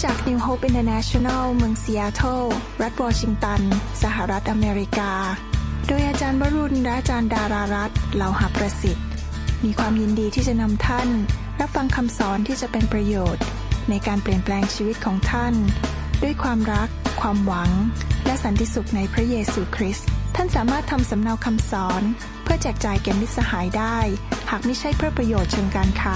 จาก New Hope International เมืองซีแอตเทิลรัฐวอชิงตันสหรัฐอเมริกาโดยอาจารย์วรุณและอาจารย์ดารารัตน์เหล่าหประสิทธิ์มีความยินดีที่จะนำท่านรับฟังคำสอนที่จะเป็นประโยชน์ในการเปลี่ยนแปลงชีวิตของท่านด้วยความรักความหวังและสันติสุขในพระเยซูคริสต์ท่านสามารถทำสำเนาคำสอนเพื่อแจกจ่ายแก่มิตรสหายได้หากไม่ใช่เพื่อประโยชน์เชิงการค้า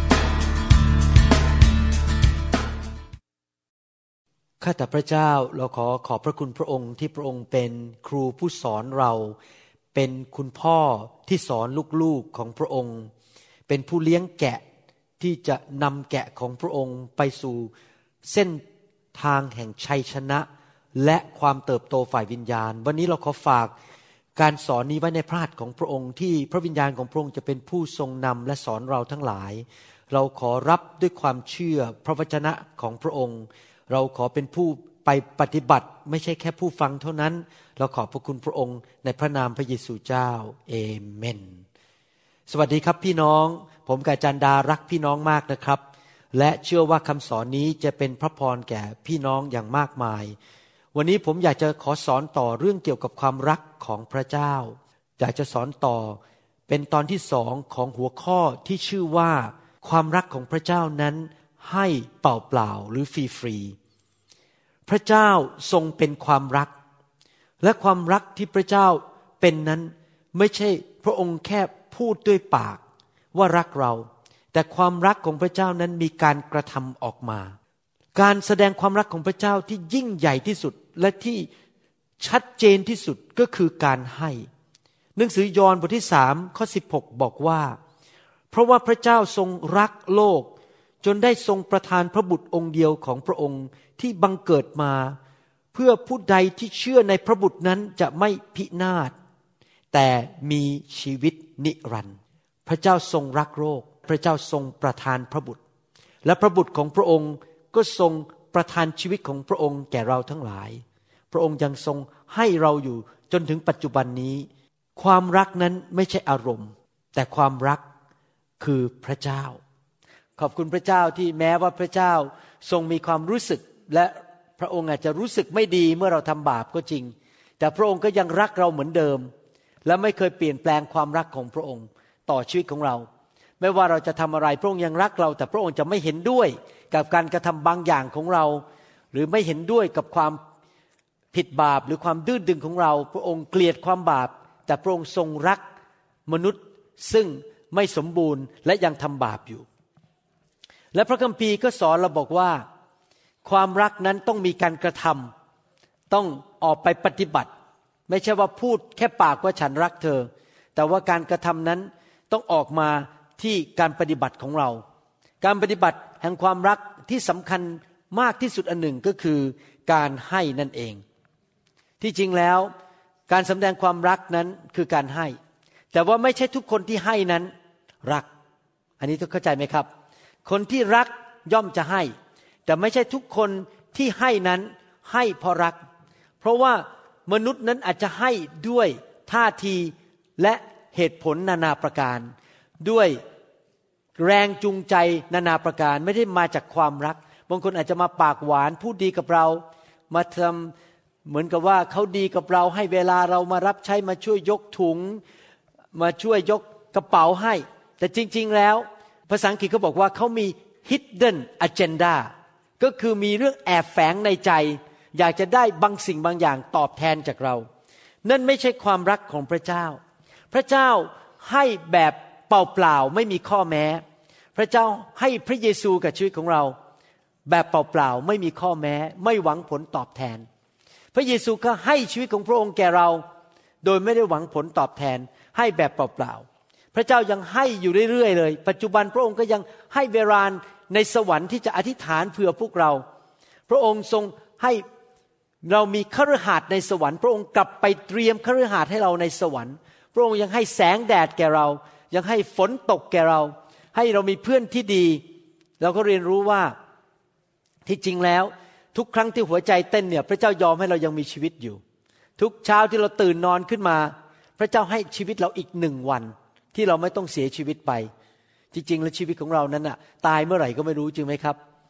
ข้าแต่พระเจ้าเราขอบพระคุณพระองค์ที่พระองค์เป็นครูผู้สอนเราเป็นคุณพ่อที่สอนลูกๆของพระองค์เป็นผู้เลี้ยงแกะที่จะนำแกะของพระองค์ไปสู่เส้นทางแห่งชัยชนะและความเติบโตฝ่ายวิญญาณวันนี้เราขอฝากการสอนนี้ไว้ในพระหัตถ์ของพระองค์ที่พระวิญญาณของพระองค์จะเป็นผู้ทรงนำและสอนเราทั้งหลายเราขอรับด้วยความเชื่อพระวจนะของพระองค์เราขอเป็นผู้ไปปฏิบัติไม่ใช่แค่ผู้ฟังเท่านั้นเราขอบพระคุณพระองค์ในพระนามพระเยซูเจ้าเอเมนสวัสดีครับพี่น้องผมกับอาจารย์ดารักพี่น้องมากนะครับและเชื่อว่าคำสอนนี้จะเป็นพระพรแก่พี่น้องอย่างมากมายวันนี้ผมอยากจะขอสอนต่อเรื่องเกี่ยวกับความรักของพระเจ้าอยากจะสอนต่อเป็นตอนที่2ของหัวข้อที่ชื่อว่าความรักของพระเจ้านั้นให้เปล่าๆหรือฟรีๆพระเจ้าทรงเป็นความรักและความรักที่พระเจ้าเป็นนั้นไม่ใช่พระองค์แค่พูดด้วยปากว่ารักเราแต่ความรักของพระเจ้านั้นมีการกระทำออกมาการแสดงความรักของพระเจ้าที่ยิ่งใหญ่ที่สุดและที่ชัดเจนที่สุดก็คือการให้หนังสือยอห์นบทที่3ข้อ16บอกว่าเพราะว่าพระเจ้าทรงรักโลกจนได้ทรงประทานพระบุตรองค์เดียวของพระองค์ที่บังเกิดมาเพื่อผู้ใดที่เชื่อในพระบุตรนั้นจะไม่พินาศแต่มีชีวิตนิรันดร์พระเจ้าทรงรักโลกพระเจ้าทรงประทานพระบุตรและพระบุตรของพระองค์ก็ทรงประทานชีวิตของพระองค์แก่เราทั้งหลายพระองค์ยังทรงให้เราอยู่จนถึงปัจจุบันนี้ความรักนั้นไม่ใช่อารมณ์แต่ความรักคือพระเจ้าขอบคุณพระเจ้าที่แม้ว่าพระเจ้าทรงมีความรู้สึกและพระองค์อาจจะรู้สึกไม่ดีเมื่อเราทำบาปก็จริงแต่พระองค์ก็ยังรักเราเหมือนเดิมและไม่เคยเปลี่ยนแปลงความรักของพระองค์ต่อชีวิตของเราไม่ว่าเราจะทำอะไรพระองค์ยังรักเราแต่พระองค์จะไม่เห็นด้วยกับการกระทำบางอย่างของเราหรือไม่เห็นด้วยกับความผิดบาปหรือความดื้อดึงของเราพระองค์เกลียดความบาปแต่พระองค์ทรงรักมนุษย์ซึ่งไม่สมบูรณ์และยังทำบาปอยู่และพระคัมภีร์ก็สอนเราบอกว่าความรักนั้นต้องมีการกระทำต้องออกไปปฏิบัติไม่ใช่ว่าพูดแค่ปากว่าฉันรักเธอแต่ว่าการกระทำนั้นต้องออกมาที่การปฏิบัติของเราการปฏิบัติแห่งความรักที่สำคัญมากที่สุดอันหนึ่งก็คือการให้นั่นเองที่จริงแล้วการแสดงความรักนั้นคือการให้แต่ว่าไม่ใช่ทุกคนที่ให้นั้นรักอันนี้ต้องเข้าใจไหมครับคนที่รักย่อมจะให้แต่ไม่ใช่ทุกคนที่ให้นั้นให้เพราะรักเพราะว่ามนุษย์นั้นอาจจะให้ด้วยท่าทีและเหตุผลนานาประการด้วยแรงจูงใจนานาประการไม่ได้มาจากความรักบางคนอาจจะมาปากหวานพูดดีกับเรามาทำเหมือนกับว่าเขาดีกับเราให้เวลาเรามารับใช้มาช่วยยกถุงมาช่วยยกกระเป๋าให้แต่จริงๆแล้วภาษาอังกฤษเขาบอกว่าเขามี hidden agenda ก็คือมีเรื่องแอบแฝงในใจอยากจะได้บางสิ่งบางอย่างตอบแทนจากเรานั่นไม่ใช่ความรักของพระเจ้าพระเจ้าให้แบบเปล่าๆไม่มีข้อแม้พระเจ้าให้พระเยซูกับชีวิตของเราแบบเปล่าๆไม่มีข้อแม้ไม่หวังผลตอบแทนพระเยซูก็ให้ชีวิตของพระองค์แก่เราโดยไม่ได้หวังผลตอบแทนให้แบบเปล่าๆพระเจ้ายังให้อยู่เรื่อยๆเลยปัจจุบันพระองค์ก็ยังให้เวลาในสวรรค์ที่จะอธิษฐานเผื่อพวกเราพระองค์ทรงให้เรามีคฤหาสน์ในสวรรค์พระองค์กลับไปเตรียมคฤหาสน์ให้เราในสวรรค์พระองค์ยังให้แสงแดดแก่เรายังให้ฝนตกแก่เราให้เรามีเพื่อนที่ดีเราก็เรียนรู้ว่าที่จริงแล้วทุกครั้งที่หัวใจเต้นเนี่ยพระเจ้ายอมให้เรายังมีชีวิตอยู่ทุกเช้าที่เราตื่นนอนขึ้นมาพระเจ้าให้ชีวิตเราอีก1 วันที่เราไม่ต้องเสียชีวิตไปจริงๆแล้วชีวิตของเรานั้นน่ะตายเมื่อไหร่ก็ไม่รู้จริงไหมครับ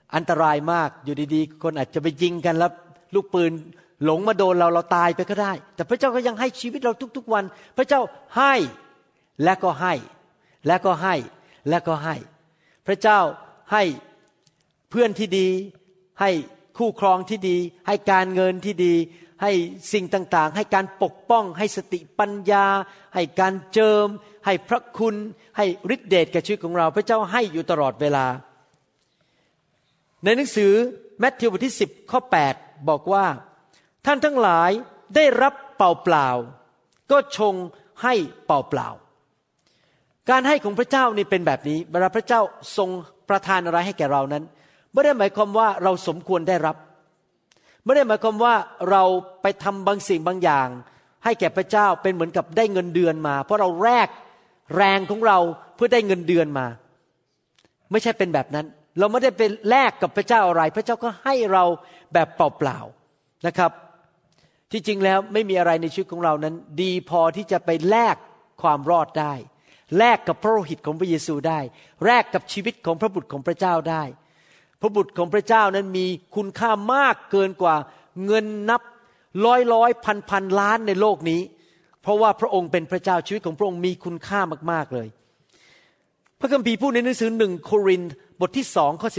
อันตรายมากอยู่ดีๆคนอาจจะไปยิงกันแล้วลูกปืนหลงมาโดนเราตายไปก็ได้แต่พระเจ้าก็ยังให้ชีวิตเราทุกๆวันพระเจ้าให้และก็ให้และก็ให้และก็ให้พระเจ้าให้เพื่อนที่ดีให้คู่ครองที่ดีให้การเงินที่ดีให้สิ่งต่างๆให้การปกป้องให้สติปัญญาให้การเจิมให้พระคุณให้ฤทธิเดชแก่ชีวิตของเราพระเจ้าให้อยู่ตลอดเวลาในหนังสือมัทธิวบทที่10ข้อ8บอกว่าท่านทั้งหลายได้รับเปล่าๆก็ชงให้เปล่าๆการให้ของพระเจ้านี่เป็นแบบนี้เวลาพระเจ้าทรงประทานอะไรให้แก่เรานั้นไม่ได้หมายความว่าเราสมควรได้รับไม่ได้หมายความว่าเราไปทำบางสิ่งบางอย่างให้แก่พระเจ้าเป็นเหมือนกับได้เงินเดือนมาเพราะเราแลกแรงของเราเพื่อได้เงินเดือนมาไม่ใช่เป็นแบบนั้นเราไม่ได้ไปแลกกับพระเจ้าอะไรพระเจ้าก็ให้เราแบบเปล่าๆนะครับที่จริงแล้วไม่มีอะไรในชีวิตของเรานั้นดีพอที่จะไปแลกความรอดได้แลกกับพระโลหิตของพระเยซูได้แลกกับชีวิตของพระบุตรของพระเจ้าได้พระบุตรของพระเจ้านั้นมีคุณค่ามากเกินกว่าเงินนับร้อยพันล้านในโลกนี้เพราะว่าพระองค์เป็นพระเจ้าชีวิตของพระองค์มีคุณค่ามากๆเลยพระคัมภีร์พูดในหนังสือ1โครินธ์บทที่2ข้อ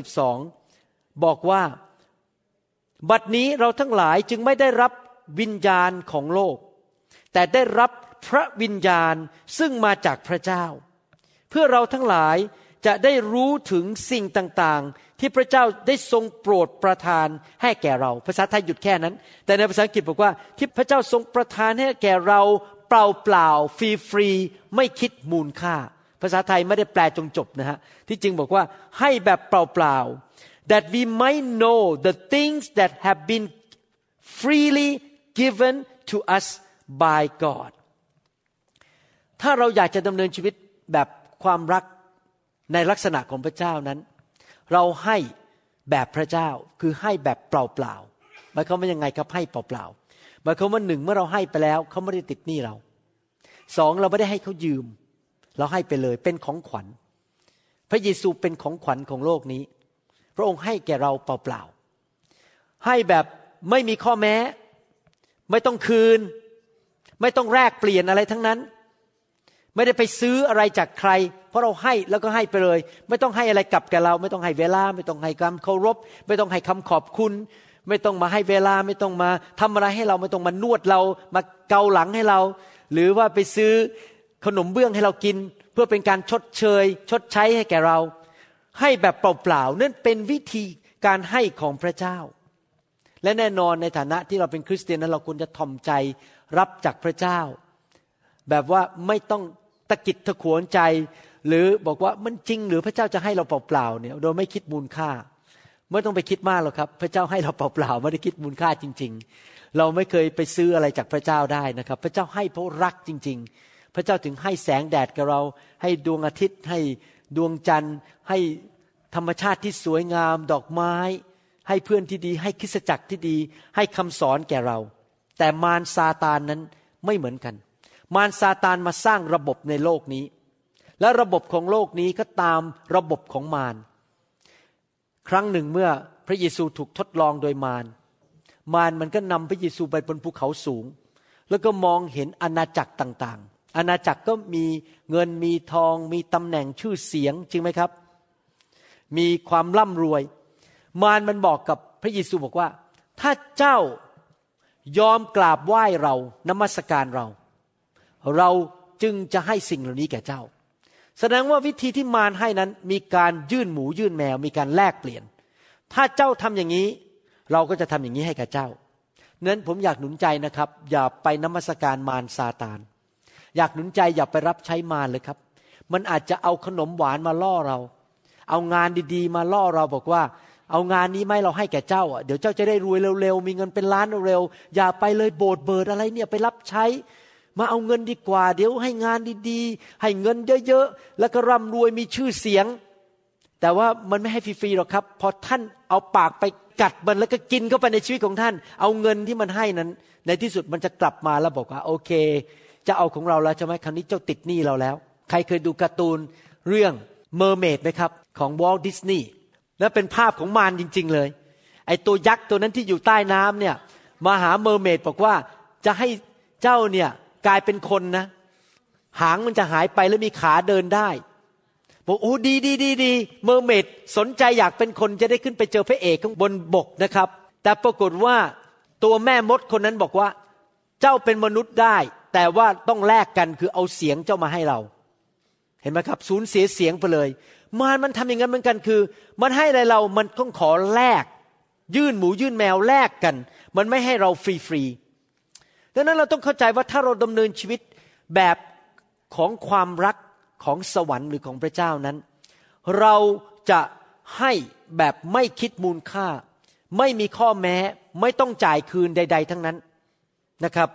12บอกว่าบัดนี้เราทั้งหลายจึงไม่ได้รับวิญญาณของโลกแต่ได้รับพระวิญญาณซึ่งมาจากพระเจ้าเพื่อเราทั้งหลายจะได้รู้ถึงสิ่งต่างๆที่พระเจ้าได้ทรงโปรดประทานให้แก่เราภาษาไทยหยุดแค่นั้นแต่ในภาษาอังกฤษบอกว่าที่พระเจ้าทรงประทานให้แก่เราเปล่าๆฟรีๆไม่คิดมูลค่าภาษาไทยไม่ได้แปลจงจบนะฮะที่จริงบอกว่าให้แบบเปล่าๆ that we might know the things that have been freely given to us by God ถ้าเราอยากจะดำเนินชีวิตแบบความรักในลักษณะของพระเจ้านั้นเราให้แบบพระเจ้าคือให้แบบเปล่าๆหมายความว่ายังไงครับให้เปล่าๆหมายความว่า1เมื่อเราให้ไปแล้วเขาไม่ได้ติดหนี้เรา2เราไม่ได้ให้เขายืมเราให้ไปเลยเป็นของขวัญพระเยซูเป็นของขวัญของโลกนี้พระองค์ให้แก่เราเปล่าๆให้แบบไม่มีข้อแม้ไม่ต้องคืนไม่ต้องแลกเปลี่ยนอะไรทั้งนั้นไม่ได้ไปซื้ออะไรจากใครเพราะเราให้แล้วก็ให้ไปเลยไม่ต้องให้อะไรกลับแก่เราไม่ต้องให้เวลาไม่ต้องให้ความเคารพไม่ต้องให้คำขอบคุณไม่ต้องมาให้เวลาไม่ต้องมาทำอะไรให้เราไม่ต้องมานวดเรามาเกาหลังให้เราหรือว่าไปซื้อขนมเบื้องให้เรากินเพื่อเป็นการชดเชยชดใช้ให้แก่เราให้แบบเปล่าๆนั่นเป็นวิธีการให้ของพระเจ้าและแน่นอนในฐานะที่เราเป็นคริสเตียนนั้นเราควรจะถ่อมใจรับจากพระเจ้าแบบว่าไม่ต้องตะกิดตะขวงใจหรือบอกว่ามันจริงหรือพระเจ้าจะให้เราเปล่าๆเนี่ยโดยไม่คิดมูลค่าไม่ต้องไปคิดมากหรอกครับพระเจ้าให้เราเปล่าๆไม่ได้คิดมูลค่าจริงๆเราไม่เคยไปซื้ออะไรจากพระเจ้าได้นะครับพระเจ้าให้เพราะรักจริงๆพระเจ้าถึงให้แสงแดดกับเราให้ดวงอาทิตย์ให้ดวงจันทร์ให้ธรรมชาติที่สวยงามดอกไม้ให้เพื่อนที่ดีให้คริสตจักรที่ดีให้คำสอนแก่เราแต่มารซาตานนั้นไม่เหมือนกันมารซาตานมาสร้างระบบในโลกนี้และระบบของโลกนี้ก็ตามระบบของมารครั้งหนึ่งเมื่อพระเยซูถูกทดลองโดยมารมันก็นำพระเยซูไปบนภูเขาสูงแล้วก็มองเห็นอาณาจักรต่างๆอาณาจักรก็มีเงินมีทองมีตำแหน่งชื่อเสียงจริงไหมครับมีความร่ำรวยมันบอกกับพระเยซูบอกว่าถ้าเจ้ายอมกราบไหว้เรานมัสการเราจึงจะให้สิ่งเหล่านี้แก่เจ้าแสดงว่าวิธีที่มารให้นั้นมีการยื่นหมูยื่นแมวมีการแลกเปลี่ยนถ้าเจ้าทำอย่างนี้เราก็จะทำอย่างนี้ให้กับเจ้านั้นผมอยากหนุนใจนะครับอย่าไปนมัสการมารซาตานอยากหนุนใจอย่าไปรับใช้มารเลยครับมันอาจจะเอาขนมหวานมาล่อเราเอางานดีๆมาล่อเราบอกว่าเอางานนี้ไหมเราให้แก่เจ้าเดี๋ยวเจ้าจะได้รวยเร็วๆมีเงินเป็นล้านเร็วๆอย่าไปเลยโบสถ์เบิดอะไรเนี่ยไปรับใช้มาเอาเงินดีกว่าเดี๋ยวให้งานดีๆให้เงินเยอะๆแล้วก็ร่ำรวยมีชื่อเสียงแต่ว่ามันไม่ให้ฟรีๆหรอกครับพอท่านเอาปากไปกัดมันแล้วก็กินเข้าไปในชีวิตของท่านเอาเงินที่มันให้นั้นในที่สุดมันจะกลับมาแล้วบอกว่าโอเคจะเอาของเราแล้วใช่ไหมคราวนี้เจ้าติดหนี้เราแล้วใครเคยดูการ์ตูนเรื่องเมอร์เมดไหมครับของวอลต์ดิสนีย์และเป็นภาพของมารจริงๆเลยไอ้ตัวยักษ์ตัวนั้นที่อยู่ใต้น้ำเนี่ยมาหาเมอร์เมดบอกว่าจะให้เจ้าเนี่ยกลายเป็นคนนะหางมันจะหายไปแล้วมีขาเดินได้บอกโอ้ดีเมอร์เมดสนใจอยากเป็นคนจะได้ขึ้นไปเจอพระเอกข้างบนบกนะครับแต่ปรากฏว่าตัวแม่มดคนนั้นบอกว่าเจ้าเป็นมนุษย์ได้แต่ว่าต้องแลกกันคือเอาเสียงเจ้ามาให้เราเห็นไหมครับสูญเสียเสียงไปเลยมันทำอย่างนั้นเหมือนกันคือมันให้อะไรเรามันต้องขอแลกยื่นหมูยื่นแมวแลกกันมันไม่ให้เราฟรีดังนั้นเราต้องเข้าใจว่าถ้าเราดำเนินชีวิตแบบของความรักของสวรรค์หรือของพระเจ้านั้นเราจะให้แบบไม่คิดมูลค่าไม่มีข้อแม้ไม่ต้องจ่ายคืนใดๆทั้งนั้นนะครับ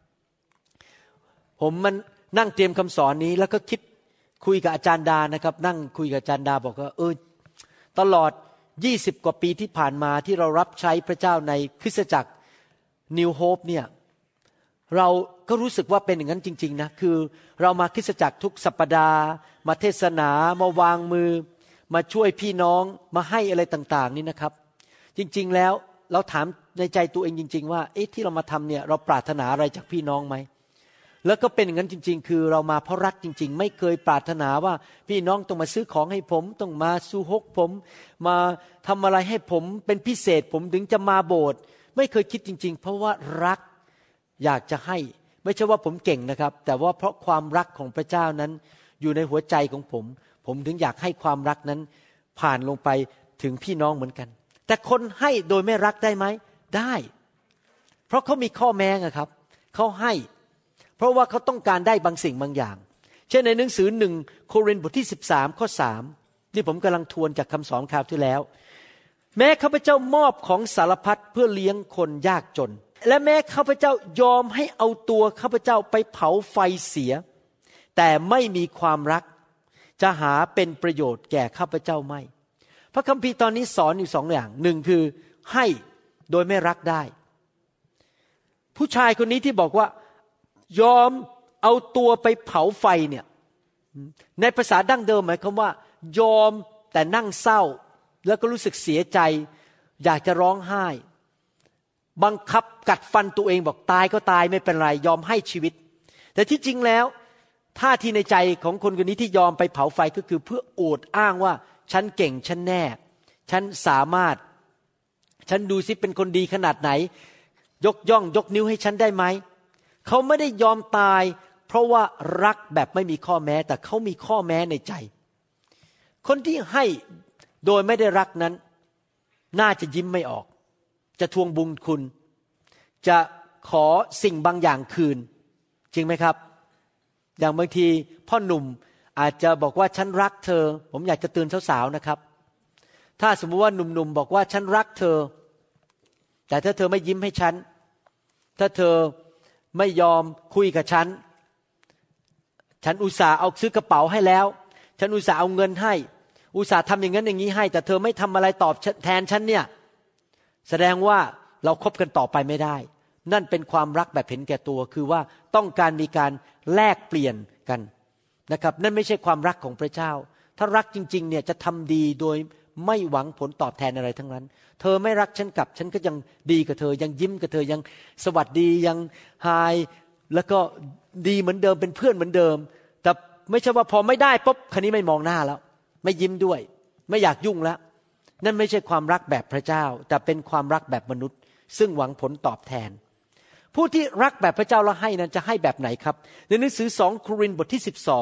ผมมันนั่งเตรียมคำสอนนี้แล้วก็คิดคุยกับอาจารย์ดานะครับนั่งคุยกับอาจารย์ดาบอกว่าตลอด20กว่าปีที่ผ่านมาที่เรารับใช้พระเจ้าในคริสตจักร New Hope เนี่ยเราก็รู้สึกว่าเป็นอย่างนั้นจริงๆนะคือเรามาคริสตจักรทุกสัปดาห์มาเทศนามาวางมือมาช่วยพี่น้องมาให้อะไรต่างๆนี่นะครับจริงๆแล้วเราถามในใจตัวเองจริงๆว่าที่เรามาทำเนี่ยเราปรารถนาอะไรจากพี่น้องไหมแล้วก็เป็นอย่างนั้นจริงๆคือเรามาเพราะรักจริงๆไม่เคยปรารถนาว่าพี่น้องต้องมาซื้อของให้ผมต้องมาซูฮกผมมาทำอะไรให้ผมเป็นพิเศษผมถึงจะมาโบสถ์ไม่เคยคิดจริงๆเพราะว่ารักอยากจะให้ไม่ใช่ว่าผมเก่งนะครับแต่ว่าเพราะความรักของพระเจ้านั้นอยู่ในหัวใจของผมถึงอยากให้ความรักนั้นผ่านลงไปถึงพี่น้องเหมือนกันแต่คนให้โดยไม่รักได้ไหมได้เพราะเขามีข้อแม้ครับเขาให้เพราะว่าเขาต้องการได้บางสิ่งบางอย่างเช่นในหนังสือ1โครินธ์บทที่13ข้อ3ที่ผมกำลังทวนจากคำสอนคราวที่แล้วแม้ข้าพเจ้ามอบของสารพัดเพื่อเลี้ยงคนยากจนและแม้ข้าพเจ้ายอมให้เอาตัวข้าพเจ้าไปเผาไฟเสียแต่ไม่มีความรักจะหาเป็นประโยชน์แก่ข้าพเจ้าไม่พระคัมภีร์ตอนนี้สอนอยู่2อย่างหนึ่งคือให้โดยไม่รักได้ผู้ชายคนนี้ที่บอกว่ายอมเอาตัวไปเผาไฟเนี่ยในภาษาดั้งเดิมหมายความว่ายอมแต่นั่งเศร้าแล้วก็รู้สึกเสียใจอยากจะร้องไห้บังคับกัดฟันตัวเองบอกตายก็ตายไม่เป็นไรยอมให้ชีวิตแต่ที่จริงแล้วท่าทีในใจของคนคนนี้ที่ยอมไปเผาไฟก็คือเพื่ออวดอ้างว่าฉันเก่งฉันแน่ฉันสามารถฉันดูสิเป็นคนดีขนาดไหนยกย่องยกนิ้วให้ฉันได้ไหมเขาไม่ได้ยอมตายเพราะว่ารักแบบไม่มีข้อแม้แต่เขามีข้อแม้ในใจคนที่ให้โดยไม่ได้รักนั้นน่าจะยิ้มไม่ออกจะทวงบุญคุณจะขอสิ่งบางอย่างคืนจริงไหมครับอย่างบางทีพ่อหนุ่มอาจจะบอกว่าฉันรักเธอผมอยากจะเตือนสาวๆนะครับถ้าสมมติว่าหนุ่มๆบอกว่าฉันรักเธอแต่ถ้าเธอไม่ยิ้มให้ฉันถ้าเธอไม่ยอมคุยกับฉันอุตส่าห์เอาซื้อกระเป๋าให้แล้วฉันอุตส่าห์เอาเงินให้อุตส่าห์ทำอย่างนั้นอย่างนี้ให้แต่เธอไม่ทำอะไรตอบแทนฉันเนี่ยแสดงว่าเราคบกันต่อไปไม่ได้นั่นเป็นความรักแบบเห็นแก่ตัวคือว่าต้องการมีการแลกเปลี่ยนกันนะครับนั่นไม่ใช่ความรักของพระเจ้าถ้ารักจริงๆเนี่ยจะทำดีโดยไม่หวังผลตอบแทนอะไรทั้งนั้นเธอไม่รักฉันกลับฉันก็ยังดีกับเธอยังยิ้มกับเธอยังสวัสดียังไฮแล้วก็ดีเหมือนเดิมเป็นเพื่อนเหมือนเดิมแต่ไม่ใช่ว่าพอไม่ได้ปุ๊บคันนี้ไม่มองหน้าแล้วไม่ยิ้มด้วยไม่อยากยุ่งแล้วนั่นไม่ใช่ความรักแบบพระเจ้าแต่เป็นความรักแบบมนุษย์ซึ่งหวังผลตอบแทนผู้ที่รักแบบพระเจ้าแล้วให้นั้นจะให้แบบไหนครับในหนังสือ2โครินธ์บทที่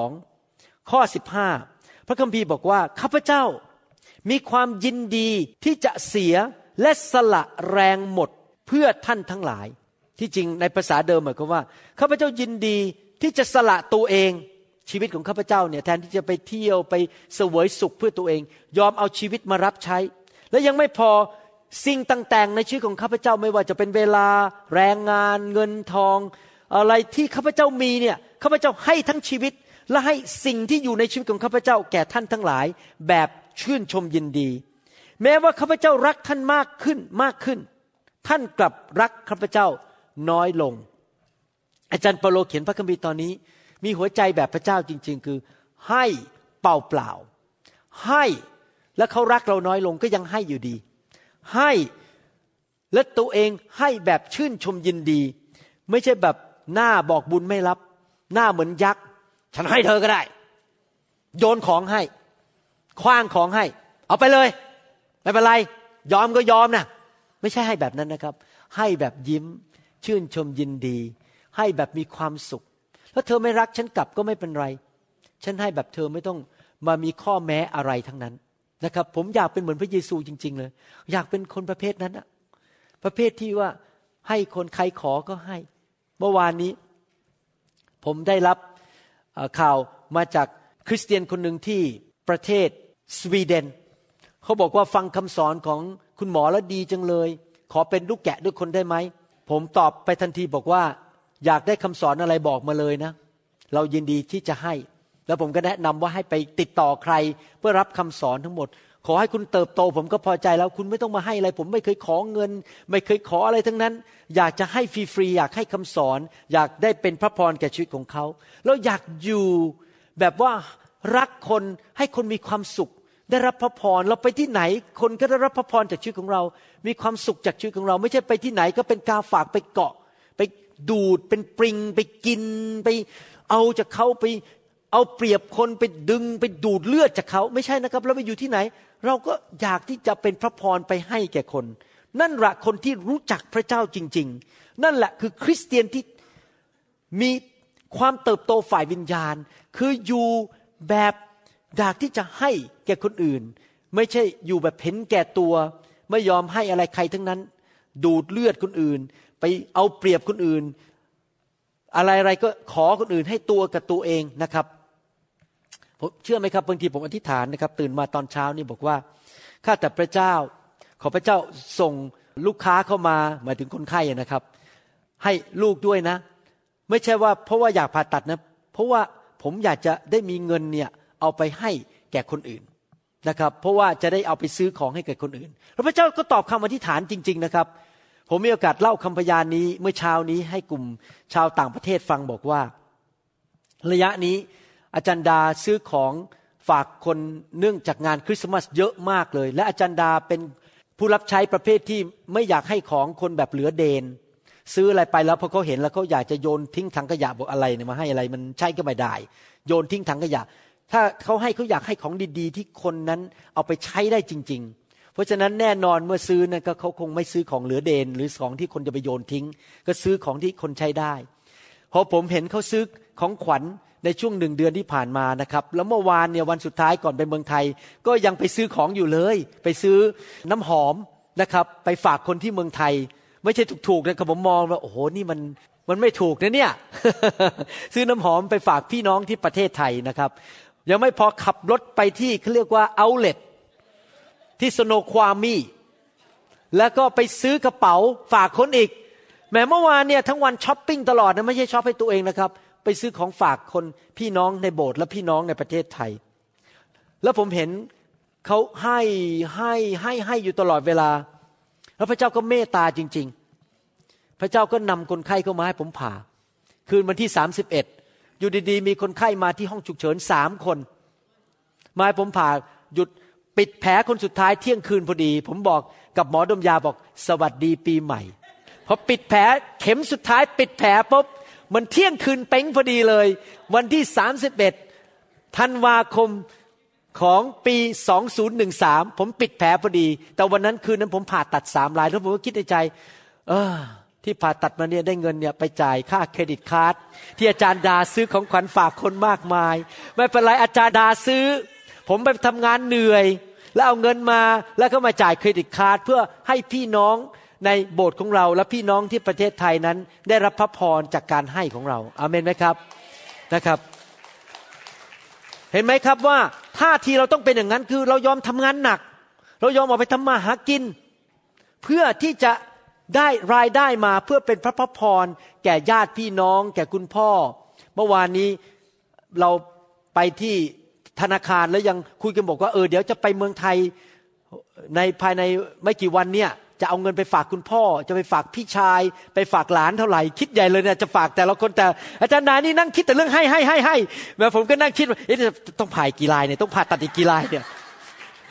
12ข้อ15พระคัมภีร์บอกว่าข้าพเจ้ามีความยินดีที่จะเสียและสละแรงหมดเพื่อท่านทั้งหลายที่จริงในภาษาเดิมหมายความว่าข้าพเจ้ายินดีที่จะสละตัวเองชีวิตของข้าพเจ้าเนี่ยแทนที่จะไปเที่ยวไปเสวยสุขเพื่อตัวเองยอมเอาชีวิตมารับใช้และยังไม่พอสิ่งต่างๆในชีวิตของข้าพเจ้าไม่ว่าจะเป็นเวลาแรงงานเงินทองอะไรที่ข้าพเจ้ามีเนี่ยข้าพเจ้าให้ทั้งชีวิตและให้สิ่งที่อยู่ในชีวิตของข้าพเจ้าแก่ท่านทั้งหลายแบบชื่นชมยินดีแม้ว่าข้าพเจ้ารักท่านมากขึ้นท่านกลับรักข้าพเจ้าน้อยลงอาจารย์เปาโลเขียนพระคัมภีร์ตอนนี้มีหัวใจแบบพระเจ้าจริงๆคือให้เปล่าๆให้และเขารักเราน้อยลงก็ยังให้อยู่ดีให้และตัวเองให้แบบชื่นชมยินดีไม่ใช่แบบหน้าบอกบุญไม่รับหน้าเหมือนยักษ์ฉันให้เธอก็ได้โยนของให้ขว้างของให้เอาไปเลยไม่เป็นไรยอมก็ยอมนะไม่ใช่ให้แบบนั้นนะครับให้แบบยิ้มชื่นชมยินดีให้แบบมีความสุขแล้วเธอไม่รักฉันกลับก็ไม่เป็นไรฉันให้แบบเธอไม่ต้องมามีข้อแม้อะไรทั้งนั้นนะครับผมอยากเป็นเหมือนพระเยซูจริงๆเลยอยากเป็นคนประเภทนั้นนะประเภทที่ว่าให้คนใครขอก็ให้เมื่อวานนี้ผมได้รับข่าวมาจากคริสเตียนคนหนึ่งที่ประเทศสวีเดนเขาบอกว่าฟังคำสอนของคุณหมอแล้วดีจังเลยขอเป็นลูกแกะด้วยคนได้ไหมผมตอบไปทันทีบอกว่าอยากได้คำสอนอะไรบอกมาเลยนะเรายินดีที่จะให้แล้วผมก็แนะนำว่าให้ไปติดต่อใครเพื่อรับคำสอนทั้งหมดขอให้คุณเติบโตผมก็พอใจแล้วคุณไม่ต้องมาให้อะไรผมไม่เคยขอเงินไม่เคยขออะไรทั้งนั้นอยากจะให้ฟรีๆอยากให้คำสอนอยากได้เป็นพระพรแก่ชีวิตของเขาแล้วอยากอยู่แบบว่ารักคนให้คนมีความสุขได้รับพระพรเราไปที่ไหนคนก็ได้รับพระพรจากชีวิตของเรามีความสุขจากชีวิตของเราไม่ใช่ไปที่ไหนก็เป็นกาฝากไปเกาะไปดูดเป็นปริงไปกินไปเอาจากเขาไปเอาเปรียบคนไปดึงไปดูดเลือดจากเขาไม่ใช่นะครับเราไปอยู่ที่ไหนเราก็อยากที่จะเป็นพระพรไปให้แก่คนนั่นแหละคนที่รู้จักพระเจ้าจริงๆนั่นแหละคือคริสเตียนที่มีความเติบโตฝ่ายวิญญาณคืออยู่แบบอยากที่จะให้แก่คนอื่นไม่ใช่อยู่แบบเห็นแก่ตัวไม่ยอมให้อะไรใครทั้งนั้นดูดเลือดคนอื่นไปเอาเปรียบคนอื่นอะไรๆก็ขอคนอื่นให้ตัวกับตัวเองนะครับผมเชื่อไหมครับบางทีผมอธิษฐานนะครับตื่นมาตอนเช้านี่บอกว่าข้าแต่พระเจ้าขอพระเจ้าส่งลูกค้าเข้ามาหมายถึงคนไข้นะครับให้ลูกด้วยนะไม่ใช่ว่าเพราะว่าอยากผ่าตัดนะเพราะว่าผมอยากจะได้มีเงินเนี่ยเอาไปให้แก่คนอื่นนะครับเพราะว่าจะได้เอาไปซื้อของให้แก่คนอื่นแล้วพระเจ้าก็ตอบคำอธิษฐานจริงๆนะครับผมมีโอกาสเล่าคำพยานนี้เมื่อเช้านี้ให้กลุ่มชาวต่างประเทศฟังบอกว่าระยะนี้อาจารย์ดาซื้อของฝากคนเนื่องจากงานคริสต์มาสเยอะมากเลยและอาจารย์ดาเป็นผู้รับใช้ประเภทที่ไม่อยากให้ของคนแบบเหลือเดนซื้ออะไรไปแล้วพอเขาเห็นแล้วเขาอยากจะโยนทิ้งถังขยะบอกอะไรเนี่ยมาให้อะไรมันใช่ก็ไม่ได้โยนทิ้งถังขยะถ้าเขาให้เขาอยากให้ของดีๆที่คนนั้นเอาไปใช้ได้จริงๆเพราะฉะนั้นแน่นอนเมื่อซื้อนะก็เขาคงไม่ซื้อของเหลือเดนหรือของที่คนจะไปโยนทิ้งก็ซื้อของที่คนใช้ได้พอผมเห็นเขาซื้อของขวัญในช่วง1 เดือนที่ผ่านมานะครับแล้วเมื่อวานเนี่ยวันสุดท้ายก่อนไปเมืองไทยก็ยังไปซื้อของอยู่เลยไปซื้อน้ำหอมนะครับไปฝากคนที่เมืองไทยไม่ใช่ถูกๆนะครับผมมองว่าโอ้โหนี่มันไม่ถูกนะเนี่ย ซื้อน้ำหอมไปฝากพี่น้องที่ประเทศไทยนะครับยังไม่พอขับรถไปที่เขาเรียกว่าเอาท์เลทที่สโนความีแล้วก็ไปซื้อกระเป๋าฝากคนอีกแม้เมื่อวานเนี่ยทั้งวันช้อปปิ้งตลอดนะไม่ใช่ช้อปให้ตัวเองนะครับไปซื้อของฝากคนพี่น้องในโบสถ์และพี่น้องในประเทศไทยแล้วผมเห็นเขาให้อยู่ตลอดเวลาแล้วพระเจ้าก็เมตตาจริงๆพระเจ้าก็นำคนไข้เข้ามาให้ผมผ่าคืนวันที่31อยู่ดีๆมีคนไข้มาที่ห้องฉุกเฉิน3 คนมาให้ผมผ่าหยุดปิดแผลคนสุดท้ายเที่ยงคืนพอดีผมบอกกับหมอดมยาบอกสวัสดีปีใหม่พอปิดแผลเข็มสุดท้ายปิดแผลปุ๊บมันเที่ยงคืนเป้งพอดีเลยวันที่31ธันวาคมของปี2013ผมปิดแผลพอดีแต่วันนั้นคืนนั้นผมผ่าตัด3 รายแล้วผมก็คิดในใจที่ผ่าตัดมาเนี่ยได้เงินเนี่ยไปจ่ายค่าเครดิตการ์ดที่อาจารย์ดาซื้อของขวัญฝากคนมากมายไม่เป็นไรอาจารย์ดาซื้อผมไปทำงานเหนื่อยแล้วเอาเงินมาแล้วก็มาจ่ายเครดิตการ์ดเพื่อให้พี่น้องในโบสถ์ของเราและพี่น้องที่ประเทศไทยนั้นได้รับพระพรจากการให้ของเราอาเมนไหมครับนะครับเห็นไหมครับว่าท่าทีเราต้องเป็นอย่างนั้นคือเรายอมทำงานหนักเรายอมออกไปทำมาหากินเพื่อที่จะได้รายได้มาเพื่อเป็นพระพรแก่ญาติพี่น้องแก่คุณพ่อเมื่อวานนี้เราไปที่ธนาคารแล้วยังคุยกันบอกว่าเดี๋ยวจะไปเมืองไทยในภายในไม่กี่วันเนี่ยจะเอาเงินไปฝากคุณพ่อจะไปฝากพี่ชายไปฝากหลานเท่าไหร่คิดใหญ่เลยเนี่ยจะฝากแต่ละคนแต่อาจารย์นานี่นั่งคิดแต่เรื่องให้แม้ผมก็นั่งคิดว่าต้องผ่ากี่ลายเนี่ยต้องผ่าตัดอีกกี่ลายเนี่ย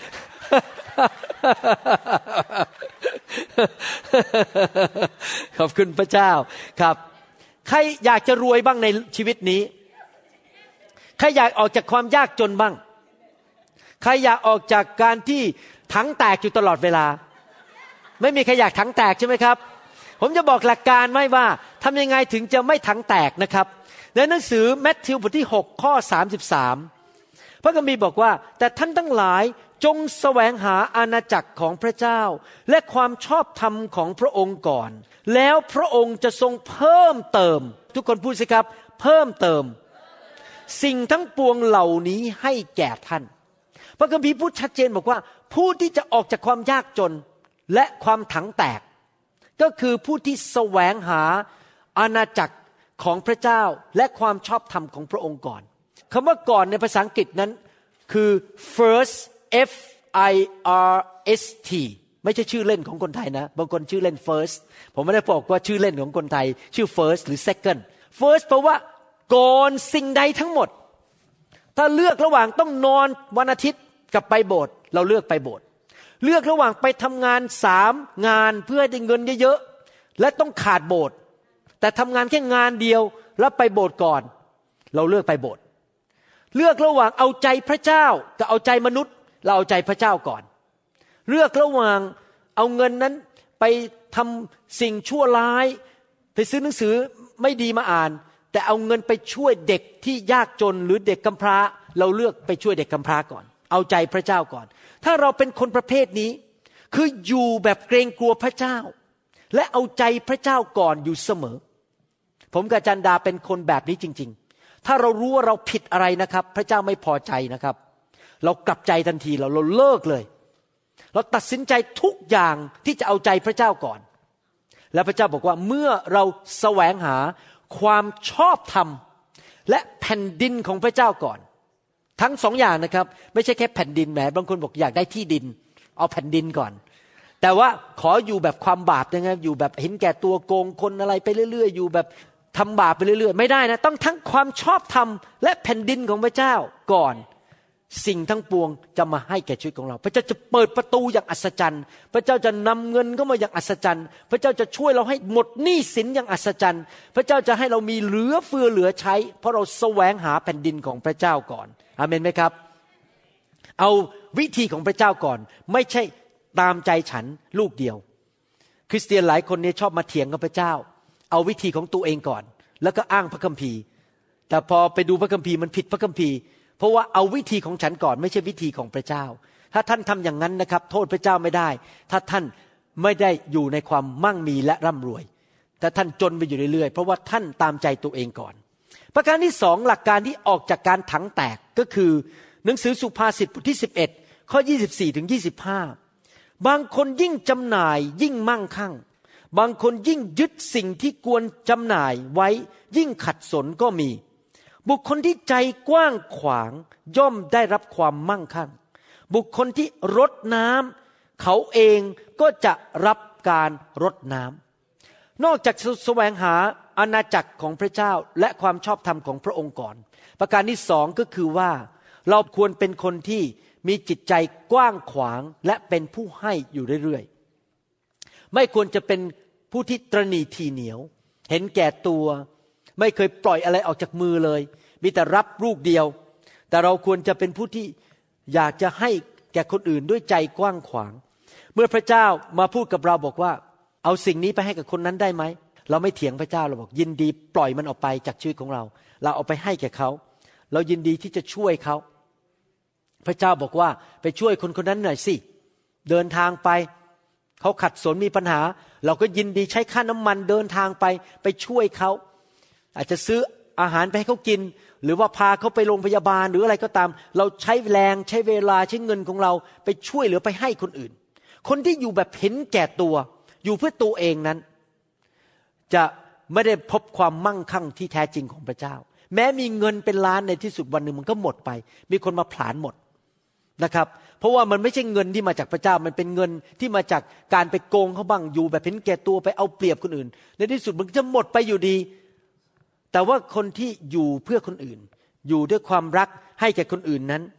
ขอบคุณพระเจ้าครับใครอยากจะรวยบ้างในชีวิตนี้ใครอยากออกจากความยากจนบ้างใครอยากออกจากการที่ถังแตกอยู่ตลอดเวลาไม่มีใครอยากถังแตกใช่ไหมครับผมจะบอกหลักการไว้ว่าทำยังไงถึงจะไม่ถังแตกนะครับในหนังสือมัทธิวบทที่6ข้อ33พระคัมภีร์บอกว่าแต่ท่านทั้งหลายจงแสวงหาอาณาจักรของพระเจ้าและความชอบธรรมของพระองค์ก่อนแล้วพระองค์จะทรงเพิ่มเติมทุกคนพูดสิครับเพิ่มเติมสิ่งทั้งปวงเหล่านี้ให้แก่ท่านพระคัมภีร์พูดชัดเจนบอกว่าผู้ที่จะออกจากความยากจนและความถังแตกก็คือผู้ที่แสวงหาอาณาจักรของพระเจ้าและความชอบธรรมของพระองค์ก่อนคำว่าก่อนในภาษาอังกฤษนั้นคือ first F I R S T ไม่ใช่ชื่อเล่นของคนไทยนะบางคนชื่อเล่น first ผมไม่ได้บอกว่าชื่อเล่นของคนไทยชื่อ first หรือ second first เพราะว่าก่อนสิ่งใดทั้งหมดถ้าเลือกระหว่างต้องนอนวันอาทิตย์กับไปโบสถ์เราเลือกไปโบสถ์เลือกระหว่างไปทำงาน3งานเพื่อได้เงินเยอะๆและต้องขาดโบสถ์แต่ทำงานแค่งานเดียวแล้วไปโบสถ์ก่อนเราเลือกไปโบสถ์เลือกระหว่างเอาใจพระเจ้ากับเอาใจมนุษย์เราเอาใจพระเจ้าก่อนเลือกระหว่างเอาเงินนั้นไปทำสิ่งชั่วร้ายไปซื้อหนังสือไม่ดีมาอ่านแต่เอาเงินไปช่วยเด็กที่ยากจนหรือเด็กกำพร้าเราเลือกไปช่วยเด็กกำพร้าก่อนเอาใจพระเจ้าก่อนถ้าเราเป็นคนประเภทนี้คืออยู่แบบเกรงกลัวพระเจ้าและเอาใจพระเจ้าก่อนอยู่เสมอผมกับจันดาเป็นคนแบบนี้จริงๆถ้าเรารู้ว่าเราผิดอะไรนะครับพระเจ้าไม่พอใจนะครับเรากลับใจทันทีเราเลิกเลยเราตัดสินใจทุกอย่างที่จะเอาใจพระเจ้าก่อนและพระเจ้าบอกว่าเมื่อเราแสวงหาความชอบธรรมและแผ่นดินของพระเจ้าก่อนทั้ง2 อย่างนะครับไม่ใช่แค่แผ่นดินแหมบางคนบอกอยากได้ที่ดินเอาแผ่นดินก่อนแต่ว่าขออยู่แบบความบาปนะครับอยู่แบบเห็นแก่ตัวโกงคนอะไรไปเรื่อยๆอยู่แบบทำบาปไปเรื่อยๆไม่ได้นะต้องทั้งความชอบธรรมและแผ่นดินของพระเจ้าก่อนสิ่งทั้งปวงจะมาให้แก่ชีวิตของเราพระเจ้าจะเปิดประตูอย่างอัศจรรย์พระเจ้าจะนำเงินเข้ามาอย่างอัศจรรย์พระเจ้าจะช่วยเราให้หมดหนี้สินอย่างอัศจรรย์พระเจ้าจะให้เรามีเหลือเฟือเหลือใช้เพราะเราแสวงหาแผ่นดินของพระเจ้าก่อนอาเมนไหมครับเอาวิธีของพระเจ้าก่อนไม่ใช่ตามใจฉันลูกเดียวคริสเตียนหลายคนเนี่ยชอบมาเถียงกับพระเจ้าเอาวิธีของตัวเองก่อนแล้วก็อ้างพระคัมภีร์แต่พอไปดูพระคัมภีร์มันผิดพระคัมภีร์เพราะว่าเอาวิธีของฉันก่อนไม่ใช่วิธีของพระเจ้าถ้าท่านทำอย่างนั้นนะครับโทษพระเจ้าไม่ได้ถ้าท่านไม่ได้อยู่ในความมั่งมีและร่ำรวยแต่ท่านจนไปอยู่เรื่อยๆเพราะว่าท่านตามใจตัวเองก่อนประการที่2หลักการที่ออกจากการถังแตกก็คือหนังสือสุภาษิตบทที่11ข้อ24ถึง25บางคนยิ่งจำหน่ายยิ่งมั่งคั่งบางคนยิ่งยึดสิ่งที่ควรจำหน่ายไว้ยิ่งขัดสนก็มีบุคคลที่ใจกว้างขวางย่อมได้รับความมั่งคั่งบุคคลที่รดน้ำเขาเองก็จะรับการรดน้ำนอกจากแสวงหาอาณาจักรของพระเจ้าและความชอบธรรมของพระองค์ก่อนประการที่2ก็คือว่าเราควรเป็นคนที่มีจิตใจกว้างขวางและเป็นผู้ให้อยู่เรื่อยๆไม่ควรจะเป็นผู้ที่ตระหนี่ทีเหนียวเห็นแก่ตัวไม่เคยปล่อยอะไรออกจากมือเลยมีแต่รับลูกเดียวแต่เราควรจะเป็นผู้ที่อยากจะให้แก่คนอื่นด้วยใจกว้างขวางเมื่อพระเจ้ามาพูดกับเราบอกว่าเอาสิ่งนี้ไปให้กับคนนั้นได้ไหมเราไม่เถียงพระเจ้าเราบอกยินดีปล่อยมันออกไปจากชีวิตของเราเราเอาไปให้แก่เขาเรายินดีที่จะช่วยเขาพระเจ้าบอกว่าไปช่วยคนคนนั้นหน่อยสิเดินทางไปเขาขัดสนมีปัญหาเราก็ยินดีใช้ค่าน้ำมันเดินทางไปช่วยเขาอาจจะซื้ออาหารไปให้เขากินหรือว่าพาเขาไปโรงพยาบาลหรืออะไรก็ตามเราใช้แรงใช้เวลาใช้เงินของเราไปช่วยหรือไปให้คนอื่นคนที่อยู่แบบเห็นแก่ตัวอยู่เพื่อตัวเองนั้นจะไม่ได้พบความมั่งคั่งที่แท้จริงของพระเจ้าแม้มีเงินเป็นล้านในที่สุดวันหนึ่งมันก็หมดไปมีคนมาผลาญหมดนะครับเพราะว่ามันไม่ใช่เงินที่มาจากพระเจ้ามันเป็นเงินที่มาจากการไปโกงเขาบ้างอยู่แบบเห็นแก่ตัวไปเอาเปรียบคนอื่นในที่สุดมันจะหมดไปอยู่ดีแต่ว่าคนที่อยู่เพื่อคนอื่นอยู่ด้วยความรักให้แก่คนอื่นนั้น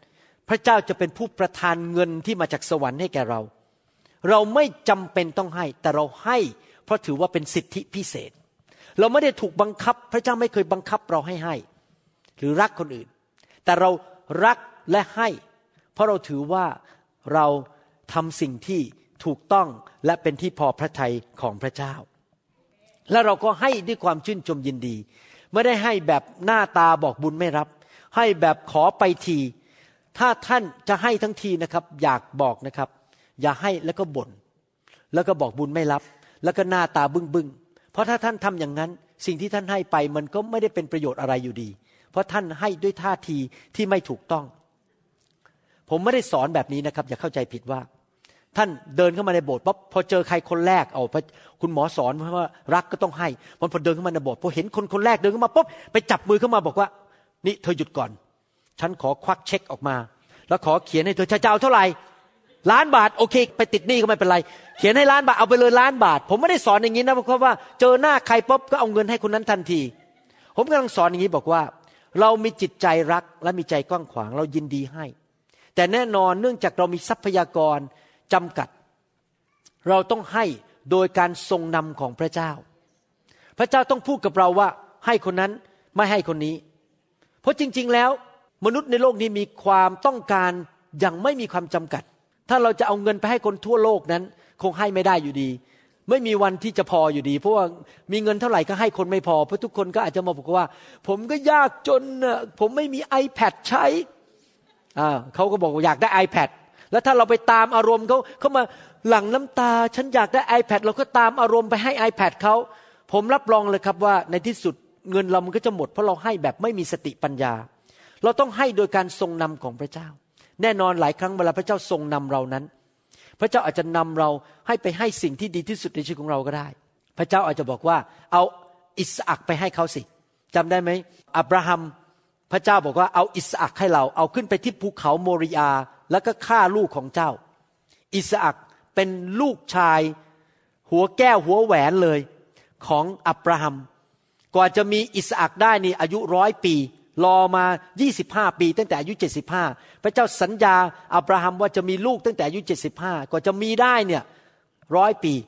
พระเจ้าจะเป็นผู้ประทานเงินที่มาจากสวรรค์ให้แก่เราเราไม่จำเป็นต้องให้แต่เราให้เพราะถือว่าเป็นสิทธิพิเศษเราไม่ได้ถูกบังคับพระเจ้าไม่เคยบังคับเราให้หรือรักคนอื่นแต่เรารักและให้เพราะเราถือว่าเราทำสิ่งที่ถูกต้องและเป็นที่พอพระทัยของพระเจ้าและเราก็ให้ด้วยความชื่นชมยินดีไม่ได้ให้แบบหน้าตาบอกบุญไม่รับให้แบบขอไปทีถ้าท่านจะให้ทั้งทีนะครับอยากบอกนะครับอย่าให้แล้วก็บ่นแล้วก็บอกบุญไม่รับแล้วก็หน้าตาบึ้งเพราะถ้าท่านทำอย่างนั้นสิ่งที่ท่านให้ไปมันก็ไม่ได้เป็นประโยชน์อะไรอยู่ดีเพราะท่านให้ด้วยท่าทีที่ไม่ถูกต้องผมไม่ได้สอนแบบนี้นะครับอย่าเข้าใจผิดว่าท่านเดินเข้ามาในโบสถ์ปั๊บพอเจอใครคนแรกคุณหมอสอนว่ารักก็ต้องให้มันพอเดินเข้ามาในโบสถ์พอเห็นคนแรกเดินเข้ามาปุ๊บไปจับมือเข้ามาบอกว่านี่เธอหยุดก่อนฉันขอควักเช็คออกมาแล้วขอเขียนให้เธอจะเอาเท่าไหร่1,000,000 บาทโอเคไปติดหนี้ก็ไม่เป็นไรเขียนให้1,000,000 บาทเอาไปเลย1,000,000 บาทผมไม่ได้สอนอย่างนี้นะเพราะว่าเจอหน้าใครปุ๊บก็เอาเงินให้คนนั้นทันทีผมกำลังสอนอย่างนี้บอกว่าเรามีจิตใจรักและมีใจกว้างขวางเรายินดีให้แต่แน่นอนเนื่องจากเรามีทรัพยากรจำกัดเราต้องให้โดยการทรงนำของพระเจ้าพระเจ้าต้องพูดกับเราว่าให้คนนั้นไม่ให้คนนี้เพราะจริงๆแล้วมนุษย์ในโลกนี้มีความต้องการอย่างไม่มีความจำกัดถ้าเราจะเอาเงินไปให้คนทั่วโลกนั้นคงให้ไม่ได้อยู่ดีไม่มีวันที่จะพออยู่ดีเพราะว่ามีเงินเท่าไหร่ก็ให้คนไม่พอเพราะทุกคนก็อาจจะมาบอกว่าผมก็ยากจนน่ะผมไม่มี iPad ใช้เขาก็บอกว่าอยากได้ iPad แล้วถ้าเราไปตามอารมณ์เขามาหลั่งน้ำตาฉันอยากได้ iPad เราก็ตามอารมณ์ไปให้ iPad เขาผมรับรองเลยครับว่าในที่สุดเงินเรามันก็จะหมดเพราะเราให้แบบไม่มีสติปัญญาเราต้องให้โดยการทรงนำของพระเจ้าแน่นอนหลายครั้งเวลาพระเจ้าทรงนำเรานั้นพระเจ้าอาจจะนำเราให้สิ่งที่ดีที่สุดในชีวิตของเราก็ได้พระเจ้าอาจจะบอกว่าเอาอิสอัคไปให้เขาสิจำได้ไหมอับราฮัมพระเจ้าบอกว่าเอาอิสอัคให้เราเอาขึ้นไปที่ภูเขาโมริยาแล้วก็ฆ่าลูกของเจ้าอิสอัคเป็นลูกชายหัวแก้วหัวแหวนเลยของอับราฮัมกว่าจะมีอิสอัคได้นี่อายุ100 ปีรอมา25 ปีตั้งแต่อายุ75พระเจ้าสัญญาอับราฮัมว่าจะมีลูกตั้งแต่อายุ75กว่าจะมีได้เนี่ย100 ปี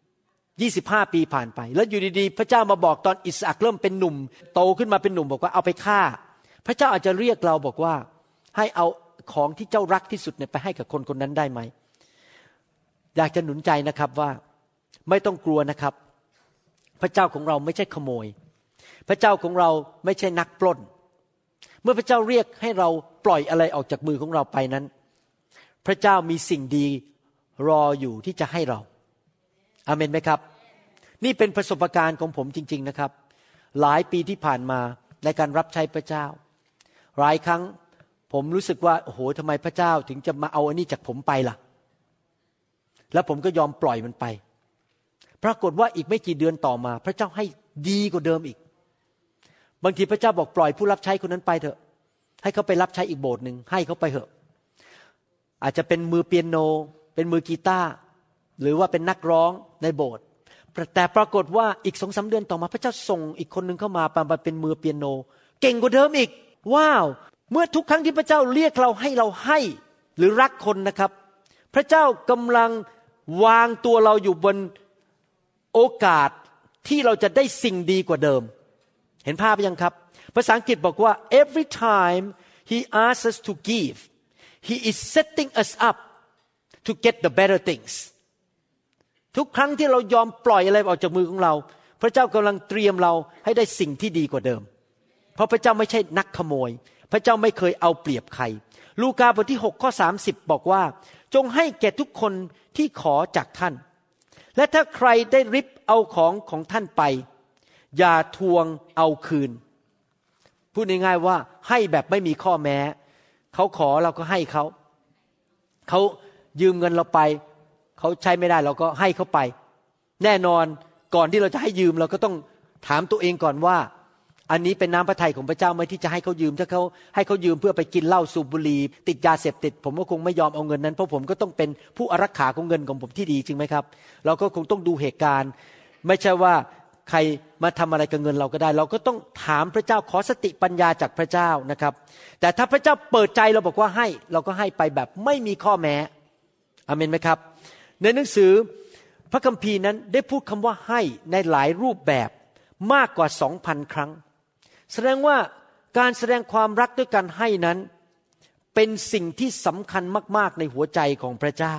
25 ปีผ่านไปแล้วอยู่ดีๆพระเจ้ามาบอกตอนอิสอัคเริ่มเป็นหนุ่มโตขึ้นมาเป็นหนุ่มบอกว่าเอาไปฆ่าพระเจ้าอาจจะเรียกเราบอกว่าให้เอาของที่เจ้ารักที่สุดเนี่ยไปให้กับคนคนนั้นได้ไหมอยากจะหนุนใจนะครับว่าไม่ต้องกลัวนะครับพระเจ้าของเราไม่ใช่ขโมยพระเจ้าของเราไม่ใช่นักปล้นเมื่อพระเจ้าเรียกให้เราปล่อยอะไรออกจากมือของเราไปนั้นพระเจ้ามีสิ่งดีรออยู่ที่จะให้เราอาเมนไหมครับนี่เป็นประสบการณ์ของผมจริงๆนะครับหลายปีที่ผ่านมาในการรับใช้พระเจ้าหลายครั้งผมรู้สึกว่าโอ้โหทำไมพระเจ้าถึงจะมาเอาอันนี้จากผมไปล่ะแล้วผมก็ยอมปล่อยมันไปปรากฏว่าอีกไม่กี่เดือนต่อมาพระเจ้าให้ดีกว่าเดิมอีกบางทีพระเจ้าบอกปล่อยผู้รับใช้คนนั้นไปเถอะให้เขาไปรับใช้อีกโบสถ์นึงให้เขาไปเถอะอาจจะเป็นมือเปียโนเป็นมือกีตาร์หรือว่าเป็นนักร้องในโบสถ์แต่ปรากฏว่าอีก 2-3 เดือนต่อมาพระเจ้าส่งอีกคนนึงเข้ามาเป็นมือเปียโนเก่งกว่าเดิมอีกว้าวเมื่อทุกครั้งที่พระเจ้าเรียกเราให้หรือรักคนนะครับพระเจ้ากำลังวางตัวเราอยู่บนโอกาสที่เราจะได้สิ่งดีกว่าเดิมเห็นภาพยังครับภาษาอังกฤษบอกว่า every time he asks us to give he is setting us up to get the better things ทุกครั้งที่เรายอมปล่อยอะไรออกจากมือของเราพระเจ้ากำลังเตรียมเราให้ได้สิ่งที่ดีกว่าเดิมเพราะพระเจ้าไม่ใช่นักขโมยพระเจ้าไม่เคยเอาเปรียบใครลูกาบทที่6ข้อ30บอกว่าจงให้แก่ทุกคนที่ขอจากท่านและถ้าใครได้ริบเอาของท่านไปอย่าทวงเอาคืนพูดง่ายๆว่าให้แบบไม่มีข้อแม้เขาขอเราก็ให้เขายืมเงินเราไปเขาใช้ไม่ได้เราก็ให้เขาไปแน่นอนก่อนที่เราจะให้ยืมเราก็ต้องถามตัวเองก่อนว่าอันนี้เป็นน้ำพระทัยของพระเจ้าไหมที่จะให้เขายืมถ้าเขาให้เขายืมเพื่อไปกินเหล้าสูบบุหรี่ติดยาเสพติดผมก็คงไม่ยอมเอาเงินนั้นเพราะผมก็ต้องเป็นผู้อารักขาของเงินของผมที่ดีจริงไหมครับเราก็คงต้องดูเหตุการณ์ไม่ใช่ว่าใครมาทำอะไรกับเงินเราก็ได้เราก็ต้องถามพระเจ้าขอสติปัญญาจากพระเจ้านะครับแต่ถ้าพระเจ้าเปิดใจเราบอกว่าให้เราก็ให้ไปแบบไม่มีข้อแม้อาเมนไหมครับในหนังสือพระคัมภีร์นั้นได้พูดคำว่าให้ในหลายรูปแบบมากกว่า 2,000 ครั้งแสดงว่าการแสดงความรักด้วยการให้นั้นเป็นสิ่งที่สำคัญมากๆในหัวใจของพระเจ้า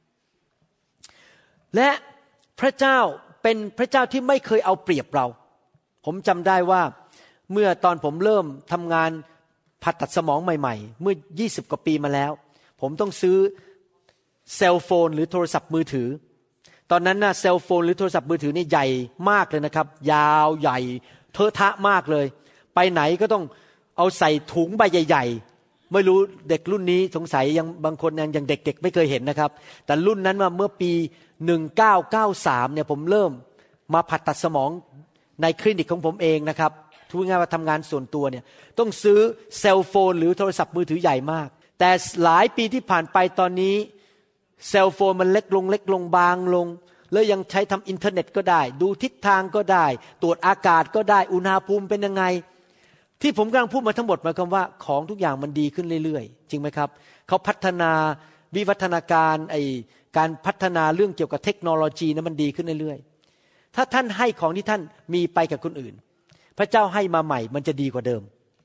และพระเจ้าเป็นพระเจ้าที่ไม่เคยเอาเปรียบเราผมจำได้ว่าเมื่อตอนผมเริ่มทำงานผ่าตัดสมองใหม่ๆเมื่อ20กว่าปีมาแล้วผมต้องซื้อเซลโฟนหรือโทรศัพท์มือถือตอนนั้นนะเซลโฟนหรือโทรศัพท์มือถือนี่ใหญ่มากเลยนะครับยาวใหญ่เทอะทะมากเลยไปไหนก็ต้องเอาใส่ถุงใบใหญ่ๆไม่รู้เด็กรุ่นนี้สงสัยยังบางคนยังเด็กๆไม่เคยเห็นนะครับแต่รุ่นนั้นมาเมื่อปี1993เนี่ยผมเริ่มมาผ่าตัดสมองในคลินิกของผมเองนะครับพูดง่ายว่าทำงานส่วนตัวเนี่ยต้องซื้อเซลโฟนหรือโทรศัพท์มือถือใหญ่มากแต่หลายปีที่ผ่านไปตอนนี้เซลโฟนมันเล็กลงบางลงแล้วยังใช้ทำอินเทอร์เน็ตก็ได้ดูทิศทางก็ได้ตรวจอากาศก็ได้อุณหภูมิเป็นยังไงที่ผมกำลังพูดมาทั้งหมดหมายความว่าของทุกอย่างมันดีขึ้นเรื่อยๆจริงไหมครับเขาพัฒนาวิวัฒนาการการพัฒนาเรื่องเกี่ยวกับเทคโนโลยีนั้นมันดีขึ้นเรื่อยๆถ้าท่านให้ของที่ท่านมีไปกับคนอื่นพระเจ้าให้มาใหม่มันจะดีกว่าเดิม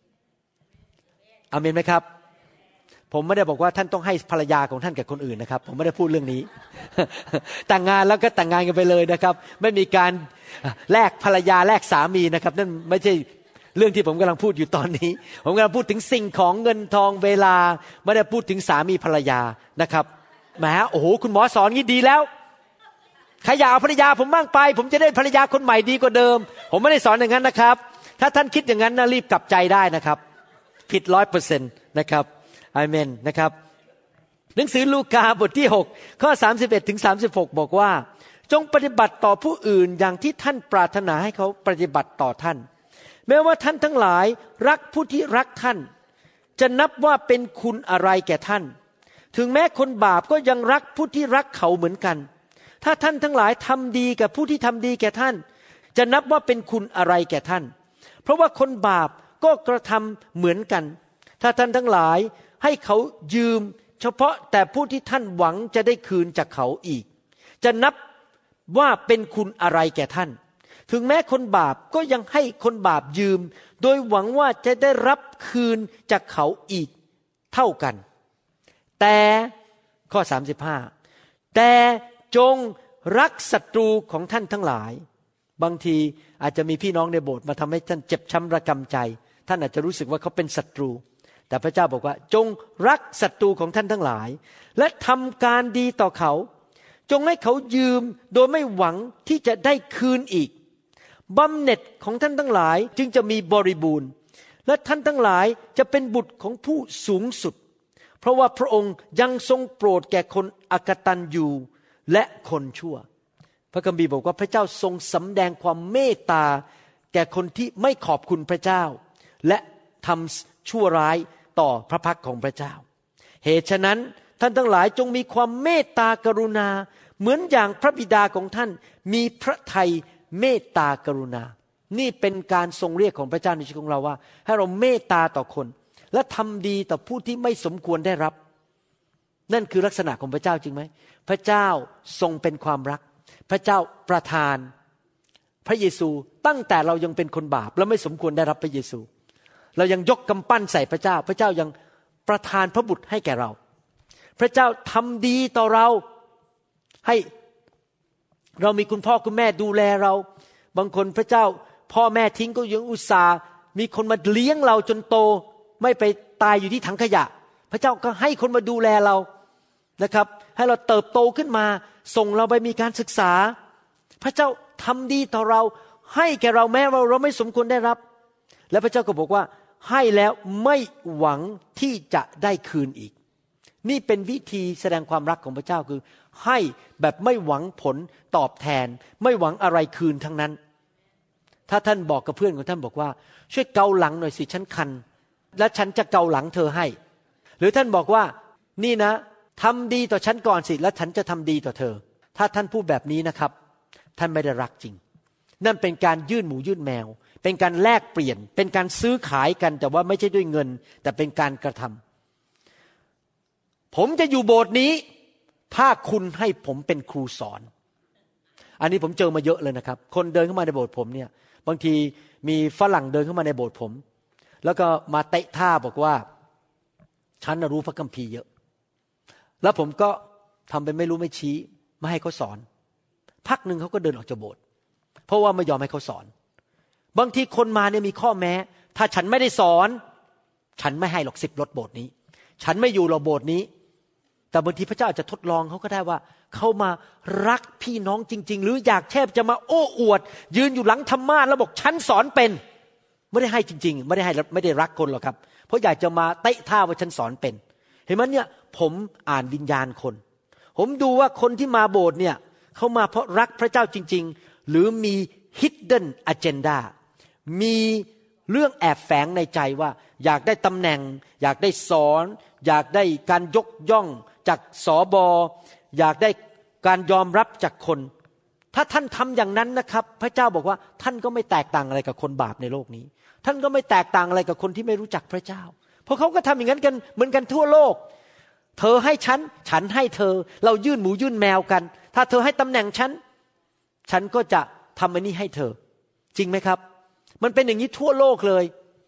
อาเมนไหมครับผมไม่ได้บอกว่าท่านต้องให้ภรรยาของท่านกับคนอื่นนะครับผมไม่ได้พูดเรื่องนี้ แต่งงานแล้วก็แต่งงานกันไปเลยนะครับไม่มีการแลกภรรยาแลกสามีนะครับนั่นไม่ใช่เรื่องที่ผมกำลังพูดอยู่ตอนนี้ผมกำลังพูดถึงสิ่งของเงินทองเวลาไม่ได้พูดถึงสามีภรรยานะครับแหมโอ้โหคุณหมอสอนงี้ดีแล้วใครอยากเอาภรรยาผมบ้างไปผมจะได้ภรรยาคนใหม่ดีกว่าเดิมผมไม่ได้สอนอย่างนั้นนะครับถ้าท่านคิดอย่างนั้นนะรีบกลับใจได้นะครับผิด 100% นะครับอาเมนนะครับหนังสือลูกาบทที่6ข้อ31ถึง36บอกว่าจงปฏิบัติต่อผู้อื่นอย่างที่ท่านปรารถนาให้เขาปฏิบัติต่อท่านแม้ว่าท่านทั้งหลายรักผู้ที่รักท่านจะนับว่าเป็นคุณอะไรแก่ท่านถึงแม้คนบาปก็ยังรักผู้ที่รักเขาเหมือนกันถ้าท่านทั้งหลายทำดีแก่ผู้ที่ทำดีแก่ท่านจะนับว่าเป็นคุณอะไรแก่ท่านเพราะว่าคนบาปก็กระทำเหมือนกันถ้าท่านทั้งหลายให้เขายืมเฉพาะแต่ผู้ที่ท่านหวังจะได้คืนจากเขาอีกจะนับว่าเป็นคุณอะไรแก่ท่านถึงแม้คนบาปก็ยังให้คนบาปยืมโดยหวังว่าจะได้รับคืนจากเขาอีกเท่ากันแต่ข้อ35แต่จงรักศัตรูของท่านทั้งหลายบางทีอาจจะมีพี่น้องในโบสถ์มาทำให้ท่านเจ็บช้ำระกำใจท่านอาจจะรู้สึกว่าเขาเป็นศัตรูแต่พระเจ้าบอกว่าจงรักศัตรูของท่านทั้งหลายและทำการดีต่อเขาจงให้เขายืมโดยไม่หวังที่จะได้คืนอีกบำเหน็จของท่านทั้งหลายจึงจะมีบริบูรณ์และท่านทั้งหลายจะเป็นบุตรของผู้สูงสุดเพราะว่าพระองค์ยังทรงโปรดแก่คนอกตัญญูและคนชั่วพระคัมภีร์บอกว่าพระเจ้าทรงสำแดงความเมตตาแก่คนที่ไม่ขอบคุณพระเจ้าและทำชั่วร้ายต่อพระพักของพระเจ้าเหตุฉะนั้นท่านทั้งหลายจงมีความเมตตากรุณาเหมือนอย่างพระบิดาของท่านมีพระทัยเมตตากรุณานี่เป็นการทรงเรียกของพระเจ้าในชีวิตของเราว่าให้เราเมตตาต่อคนและทำดีต่อผู้ที่ไม่สมควรได้รับนั่นคือลักษณะของพระเจ้าจริงไหมพระเจ้าทรงเป็นความรักพระเจ้าประทานพระเยซูตั้งแต่เรายังเป็นคนบาปและไม่สมควรได้รับพระเยซูเรายังยกกำปั้นใส่พระเจ้าพระเจ้ายังประทานพระบุตรให้แก่เราพระเจ้าทำดีต่อเราให้เรามีคุณพ่อคุณแม่ดูแลเราบางคนพระเจ้าพ่อแม่ทิ้งก็ยังอุตส่าห์มีคนมาเลี้ยงเราจนโตไม่ไปตายอยู่ที่ถังขยะพระเจ้าก็ให้คนมาดูแลเรานะครับให้เราเติบโตขึ้นมาส่งเราไปมีการศึกษาพระเจ้าทำดีต่อเราให้แก่เราแม้ว่าเราไม่สมควรได้รับและพระเจ้าก็บอกว่าให้แล้วไม่หวังที่จะได้คืนอีกนี่เป็นวิธีแสดงความรักของพระเจ้าคือให้แบบไม่หวังผลตอบแทนไม่หวังอะไรคืนทั้งนั้นถ้าท่านบอกกับเพื่อนของท่านบอกว่าช่วยเกาหลังหน่อยสิฉันคันและฉันจะเกาหลังเธอให้หรือท่านบอกว่านี่นะทำดีต่อฉันก่อนสิแล้วฉันจะทำดีต่อเธอถ้าท่านพูดแบบนี้นะครับท่านไม่ได้รักจริงนั่นเป็นการยื่นหมูยื่นแมวเป็นการแลกเปลี่ยนเป็นการซื้อขายกันแต่ว่าไม่ใช่ด้วยเงินแต่เป็นการกระทำผมจะอยู่โบสถ์นี้ถ้าคุณให้ผมเป็นครูสอนอันนี้ผมเจอมาเยอะเลยนะครับคนเดินเข้ามาในโบสถ์ผมเนี่ยบางทีมีฝรั่งเดินเข้ามาในโบสถ์ผมแล้วก็มาเตะท่าบอกว่าฉันรู้พระคัมภีร์เยอะแล้วผมก็ทำเป็นไม่รู้ไม่ชี้ไม่ให้เขาสอนพักหนึ่งเขาก็เดินออกจากโบสถ์เพราะว่าไม่ยอมให้เขาสอนบางทีคนมาเนี่ยมีข้อแม้ถ้าฉันไม่ได้สอนฉันไม่ให้หรอก10 รถโบสถ์นี้ฉันไม่อยู่หรอกโบสถ์นี้แต่บางทีพระเจ้าอาจจะทดลองเขาก็ได้ว่าเขามารักพี่น้องจริงๆหรืออยากแค่จะมาโอ้อวดยืนอยู่หลังธรรมาสน์แล้วบอกฉันสอนเป็นไม่ได้ให้จริงๆไม่ได้ให้ไม่ได้รักคนหรอกครับเพราะอยากจะมาเตะท่าว่าฉันสอนเป็นเห็นไหมเนี่ยผมอ่านวิญญาณคนผมดูว่าคนที่มาโบสถ์เนี่ยเขามาเพราะรักพระเจ้าจริงๆหรือมี hidden agenda มีเรื่องแอบแฝงในใจว่าอยากได้ตำแหน่งอยากได้สอนอยากได้การยกย่องจากสบอยากได้การยอมรับจากคนถ้าท่านทำอย่างนั้นนะครับพระเจ้าบอกว่าท่านก็ไม่แตกต่างอะไรกับคนบาปในโลกนี้ท่านก็ไม่แตกต่างอะไรกับคนที่ไม่รู้จักพระเจ้าเพราะเขาก็ทำอย่างนั้นกันเหมือนกันทั่วโลกเธอให้ฉันฉันให้เธอเรายื่นหมูยื่นแมวกันถ้าเธอให้ตำแหน่งฉันก็จะทำอันนี้ให้เธอจริงไหมครับมันเป็นอย่างนี้ทั่วโลกเลย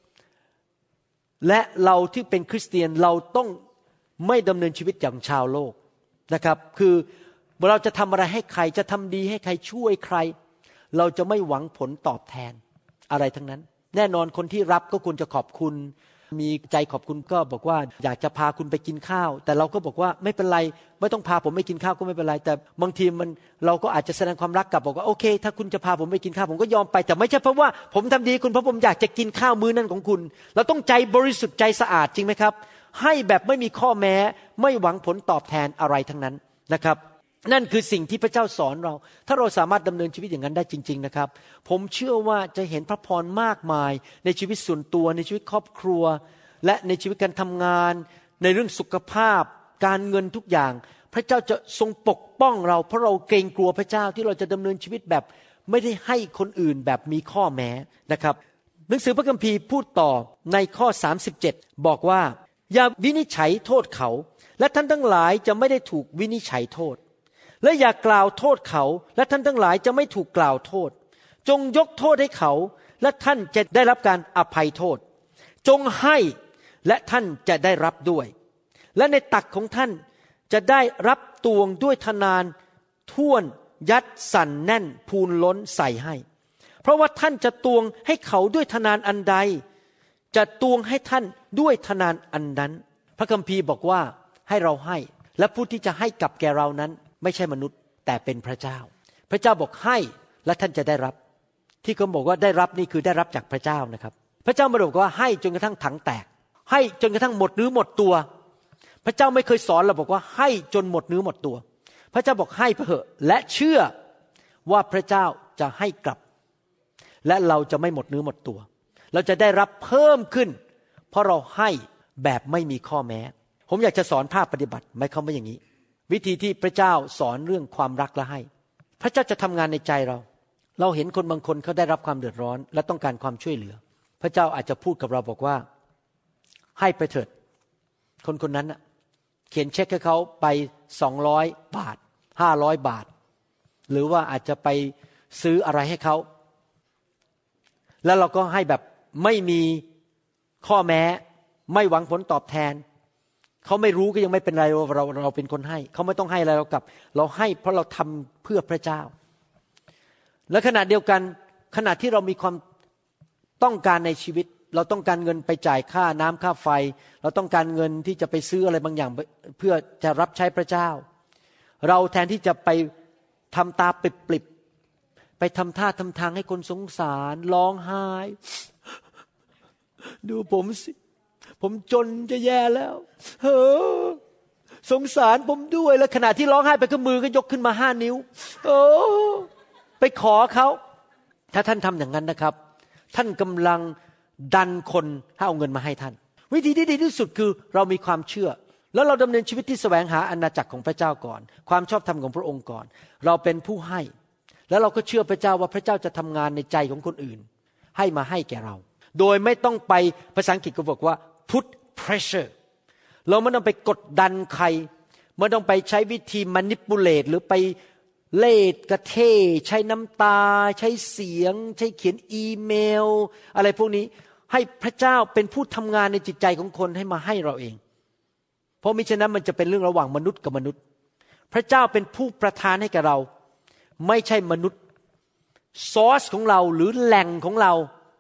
และเราที่เป็นคริสเตียนเราต้องไม่ดำเนินชีวิตอย่างชาวโลกนะครับคือเราจะทำอะไรให้ใครจะทำดีให้ใครช่วยใครเราจะไม่หวังผลตอบแทนอะไรทั้งนั้นแน่นอนคนที่รับก็ควรจะขอบคุณมีใจขอบคุณก็บอกว่าอยากจะพาคุณไปกินข้าวแต่เราก็บอกว่าไม่เป็นไรไม่ต้องพาผมไปกินข้าวก็ไม่เป็นไรแต่บางทีเราก็อาจจะแสดงความรักกลับบอกว่าโอเคถ้าคุณจะพาผมไปกินข้าวผมก็ยอมไปแต่ไม่ใช่เพราะว่าผมทำดีคุณเพราะผมอยากจะกินข้าวมื้อนั้นของคุณเราต้องใจบริสุทธิ์ใจสะอาดจริงไหมครับให้แบบไม่มีข้อแม้ไม่หวังผลตอบแทนอะไรทั้งนั้นนะครับนั่นคือสิ่งที่พระเจ้าสอนเราถ้าเราสามารถดำเนินชีวิตอย่างนั้นได้จริงๆนะครับผมเชื่อว่าจะเห็นพระพรมากมายในชีวิตส่วนตัวในชีวิตครอบครัวและในชีวิตการทำงานในเรื่องสุขภาพการเงินทุกอย่างพระเจ้าจะทรงปกป้องเราเพราะเราเกรงกลัวพระเจ้าที่เราจะดำเนินชีวิตแบบไม่ได้ให้คนอื่นแบบมีข้อแม้นะครับหนังสือพระคัมภีร์พูดต่อในข้อ37บอกว่าอย่าวินิจฉัยโทษเขาและท่านทั้งหลายจะไม่ได้ถูกวินิจฉัยโทษและอย่ากล่าวโทษเขาและท่านทั้งหลายจะไม่ถูกกล่าวโทษจงยกโทษให้เขาและท่านจะได้รับการอภัยโทษจงให้และท่านจะได้รับด้วยและในตักของท่านจะได้รับตวงด้วยทนานท่วนยัดสั่นแน่นพูนล้นใส่ให้เพราะว่าท่านจะตวงให้เขาด้วยทนานอันใดจะตวงให้ท่านด้วยทนานอันนั้นพระคัมภีร์บอกว่าให้เราให้และผู้ที่จะให้กับแก่เรานั้นไม่ใช่มนุษย์แต่เป็นพระเจ้าพระเจ้าบอกให้และท่านจะได้รับที่เขาบอกว่าได้รับนี่คือได้รับจากพระเจ้านะครับพระเจ้าไม่ได้บอกว่าให้จนกระทั่งถังแตกให้จนกระทั่งหมดเนื้อหมดตัวพระเจ้าไม่เคยสอนเราบอกว่าให้จนหมดเนื้อหมดตัวพระเจ้าบอกให้เถอะและเชื่อว่าพระเจ้าจะให้กลับและเราจะไม่หมดเนื้อหมดตัวเราจะได้รับเพิ่มขึ้นเพราะเราให้แบบไม่มีข้อแม้ผมอยากจะสอนภาคปฏิบัติไม่เข้าไม่อย่างนี้วิธีที่พระเจ้าสอนเรื่องความรักและให้พระเจ้าจะทำงานในใจเราเห็นคนบางคนเขาได้รับความเดือดร้อนและต้องการความช่วยเหลือพระเจ้าอาจจะพูดกับเราบอกว่าให้ไปเถิดคนคนนั้นเขียนเช็คให้เขาไป200 บาท500 บาทหรือว่าอาจจะไปซื้ออะไรให้เขาแล้วเราก็ให้แบบไม่มีข้อแม้ไม่หวังผลตอบแทนเขาไม่รู้ก็ยังไม่เป็นไรเราเป็นคนให้เขาไม่ต้องให้อะไรเรากลับเราให้เพราะเราทำเพื่อพระเจ้าและขณะเดียวกันขณะที่เรามีความต้องการในชีวิตเราต้องการเงินไปจ่ายค่าน้ำค่าไฟเราต้องการเงินที่จะไปซื้ออะไรบางอย่างเพื่อจะรับใช้พระเจ้าเราแทนที่จะไปทำตาปริบๆไปทำท่าทำทางให้คนสงสารร้องไห้ดูผมสิผมจนจะแย่แล้วสงสารผมด้วยแล้วขณะที่ร้องไห้ไปก็มือก็ยกขึ้นมา5 นิ้วไปขอเขาถ้าท่านทำอย่างนั้นนะครับท่านกำลังดันคนให้เอาเงินมาให้ท่านวิธีที่ดีที่สุดคือเรามีความเชื่อแล้วเราดำเนินชีวิตที่แสวงหาอาณาจักรของพระเจ้าก่อนความชอบธรรมของพระองค์ก่อนเราเป็นผู้ให้แล้วเราก็เชื่อพระเจ้าว่าพระเจ้าจะทำงานในใจของคนอื่นให้มาให้แก่เราโดยไม่ต้องไปภาษาอังกฤษก็บอกว่า put pressure เราไม่ต้องไปกดดันใครไม่ต้องไปใช้วิธี manipulate หรือไปเล่ห์กระเทใช้น้ำตาใช้เสียงใช้เขียนอีเมลอะไรพวกนี้ให้พระเจ้าเป็นผู้ทำงานในจิตใจของคนให้มาให้เราเองเพราะมิฉะนั้นมันจะเป็นเรื่องระหว่างมนุษย์กับมนุษย์พระเจ้าเป็นผู้ประทานให้แก่เราไม่ใช่มนุษย์ซอร์สของเราหรือแหล่งของเรา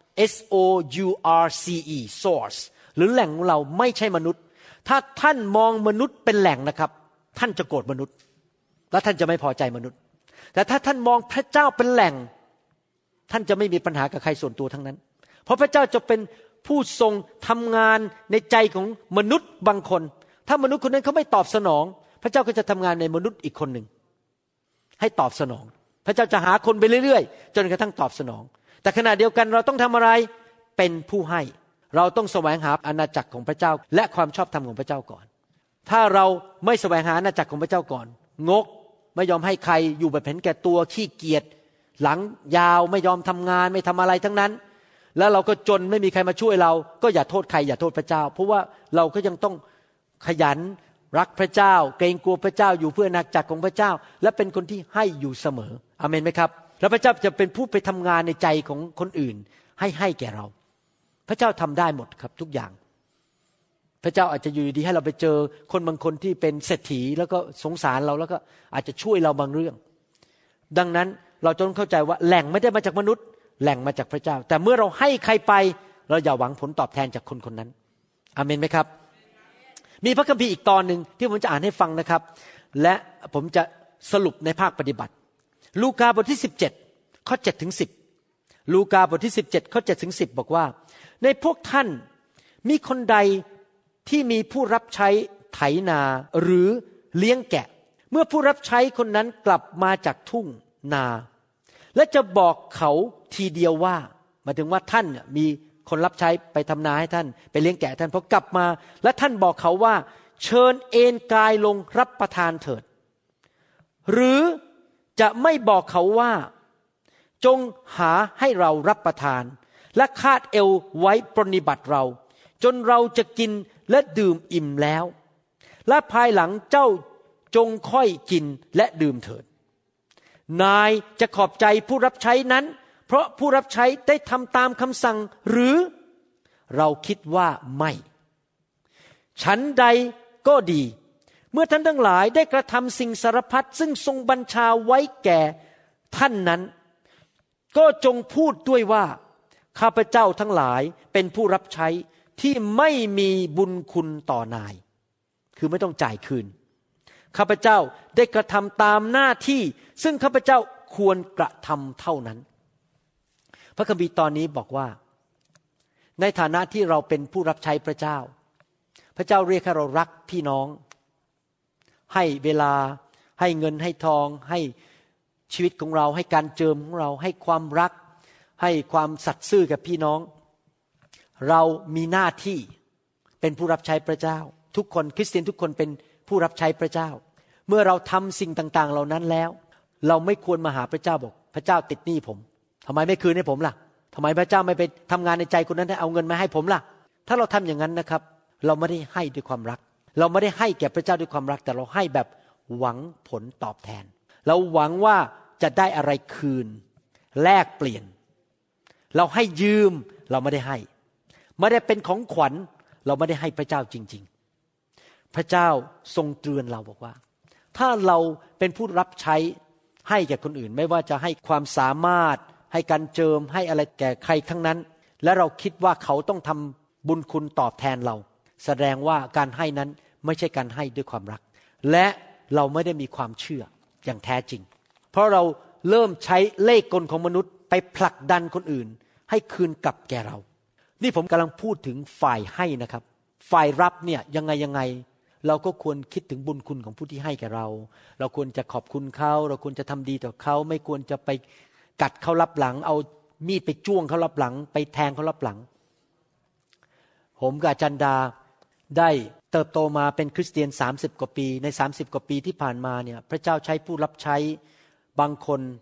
source source หรือแหล่งของเราไม่ใช่มนุษย์ถ้าท่านมองมนุษย์เป็นแหล่งนะครับท่านจะโกรธมนุษย์และท่านจะไม่พอใจมนุษย์แต่ถ้าท่านมองพระเจ้าเป็นแหล่งท่านจะไม่มีปัญหากับใครส่วนตัวทั้งนั้นเพราะพระเจ้าจะเป็นผู้ทรงทำงานในใจของมนุษย์บางคนถ้ามนุษย์คนนั้นเขาไม่ตอบสนองพระเจ้าก็จะทำงานในมนุษย์อีกคนหนึ่งให้ตอบสนองพระเจ้าจะหาคนไปเรื่อยๆจนกระทั่งตอบสนองแต่ขณะเดียวกันเราต้องทำอะไรเป็นผู้ให้เราต้องแสวงหาอาณาจักรของพระเจ้าและความชอบธรรมของพระเจ้าก่อนถ้าเราไม่แสวงหาอาณาจักรของพระเจ้าก่อนงกไม่ยอมให้ใครอยู่แบบเห็นแก่ตัวขี้เกียจหลังยาวไม่ยอมทำงานไม่ทำอะไรทั้งนั้นแล้วเราก็จนไม่มีใครมาช่วยเราก็อย่าโทษใครอย่าโทษพระเจ้าเพราะว่าเราก็ยังต้องขยันรักพระเจ้าเกรงกลัวพระเจ้าอยู่เพื่ออาณาจักรของพระเจ้าและเป็นคนที่ให้อยู่เสมออาเมนไหมครับแล้วพระเจ้าจะเป็นผู้ไปทำงานในใจของคนอื่นให้แก่เราพระเจ้าทำได้หมดครับทุกอย่างพระเจ้าอาจจะอยู่ดีให้เราไปเจอคนบางคนที่เป็นเศรษฐีแล้วก็สงสารเราแล้วก็อาจจะช่วยเราบางเรื่องดังนั้นเราต้องเข้าใจว่าแหล่งไม่ได้มาจากมนุษย์แหล่งมาจากพระเจ้าแต่เมื่อเราให้ใครไปเราอย่าหวังผลตอบแทนจากคนคนนั้นอาเมนไหมครับมีพระคัมภีร์อีกตอนนึงที่ผมจะอ่านให้ฟังนะครับและผมจะสรุปในภาคปฏิบัติลูกาบทที่17ข้อ7ถึง10ลูกาบทที่17ข้อ7ถึง10บอกว่าในพวกท่านมีคนใดที่มีผู้รับใช้ไถนาหรือเลี้ยงแกะเมื่อผู้รับใช้คนนั้นกลับมาจากทุ่งนาและจะบอกเขาทีเดียวว่าหมายถึงว่าท่านมีคนรับใช้ไปทำนาให้ท่านไปเลี้ยงแกะท่านพอกลับมาและท่านบอกเขาว่าเชิญเอนกายลงรับประทานเถิดหรือจะไม่บอกเขาว่าจงหาให้เรารับประทานและคาดเอวไว้ปรนนิบัติเราจนเราจะกินและดื่มอิ่มแล้วและภายหลังเจ้าจงค่อยกินและดื่มเถิดนายจะขอบใจผู้รับใช้นั้นเพราะผู้รับใช้ได้ทำตามคำสั่งหรือเราคิดว่าไม่ฉันใดก็ดีเมื่อท่านทั้งหลายได้กระทำสิ่งสารพัดซึ่งทรงบัญชาไว้แก่ท่านนั้นก็จงพูดด้วยว่าข้าพเจ้าทั้งหลายเป็นผู้รับใช้ที่ไม่มีบุญคุณต่อนายคือไม่ต้องจ่ายคืนข้าพเจ้าได้กระทำตามหน้าที่ซึ่งข้าพเจ้าควรกระทำเท่านั้นพระคัมภีร์ตอนนี้บอกว่าในฐานะที่เราเป็นผู้รับใช้พระเจ้าพระเจ้าเรียกให้เรารักพี่น้องให้เวลาให้เงินให้ทองให้ชีวิตของเราให้การเจิมของเราให้ความรักให้ความสัตย์ซื่อกับพี่น้องเรามีหน้าที่เป็นผู้รับใช้พระเจ้าทุกคนคริสเตียนทุกคนเป็นผู้รับใช้พระเจ้าเมื่อเราทำสิ่งต่างๆเหล่านั้นแล้วเราไม่ควรมาหาพระเจ้าบอกพระเจ้าติดหนี้ผมทำไมไม่คืนให้ผมล่ะทำไมพระเจ้าไม่ไปทำงานในใจคนนั้นให้เอาเงินมาให้ผมล่ะถ้าเราทำอย่างนั้นนะครับเราไม่ได้ให้ด้วยความรักเราไม่ได้ให้แก่พระเจ้าด้วยความรักแต่เราให้แบบหวังผลตอบแทนเราหวังว่าจะได้อะไรคืนแลกเปลี่ยนเราให้ยืมเราไม่ได้ให้ไม่ได้เป็นของขวัญเราไม่ได้ให้พระเจ้าจริงๆพระเจ้าทรงเตือนเราบอกว่าถ้าเราเป็นผู้รับใช้ให้แก่คนอื่นไม่ว่าจะให้ความสามารถให้การเจิมให้อะไรแก่ใครทั้งนั้นและเราคิดว่าเขาต้องทำบุญคุณตอบแทนเราแสดงว่าการให้นั้นไม่ใช่การให้ด้วยความรักและเราไม่ได้มีความเชื่ออย่างแท้จริงเพราะเราเริ่มใช้เล่ห์กลของมนุษย์ไปผลักดันคนอื่นให้คืนกลับแก่เรานี่ผมกำลังพูดถึงฝ่ายให้นะครับฝ่ายรับเนี่ยยังไงเราก็ควรคิดถึงบุญคุณของผู้ที่ให้แก่เราเราควรจะขอบคุณเขาเราควรจะทำดีต่อเขาไม่ควรจะไปกัดเขาลับหลังเอามีดไปจ้วงเขาลับหลังไปแทงเขาลับหลังผมกับอาจารย์ดาได้เติบโตมาเป็นคริสเตียน30กว่าปีใน30กว่าปีที่ผ่านมาเนี่ยพระเจ้าใช้ผู้รับใช้บางคน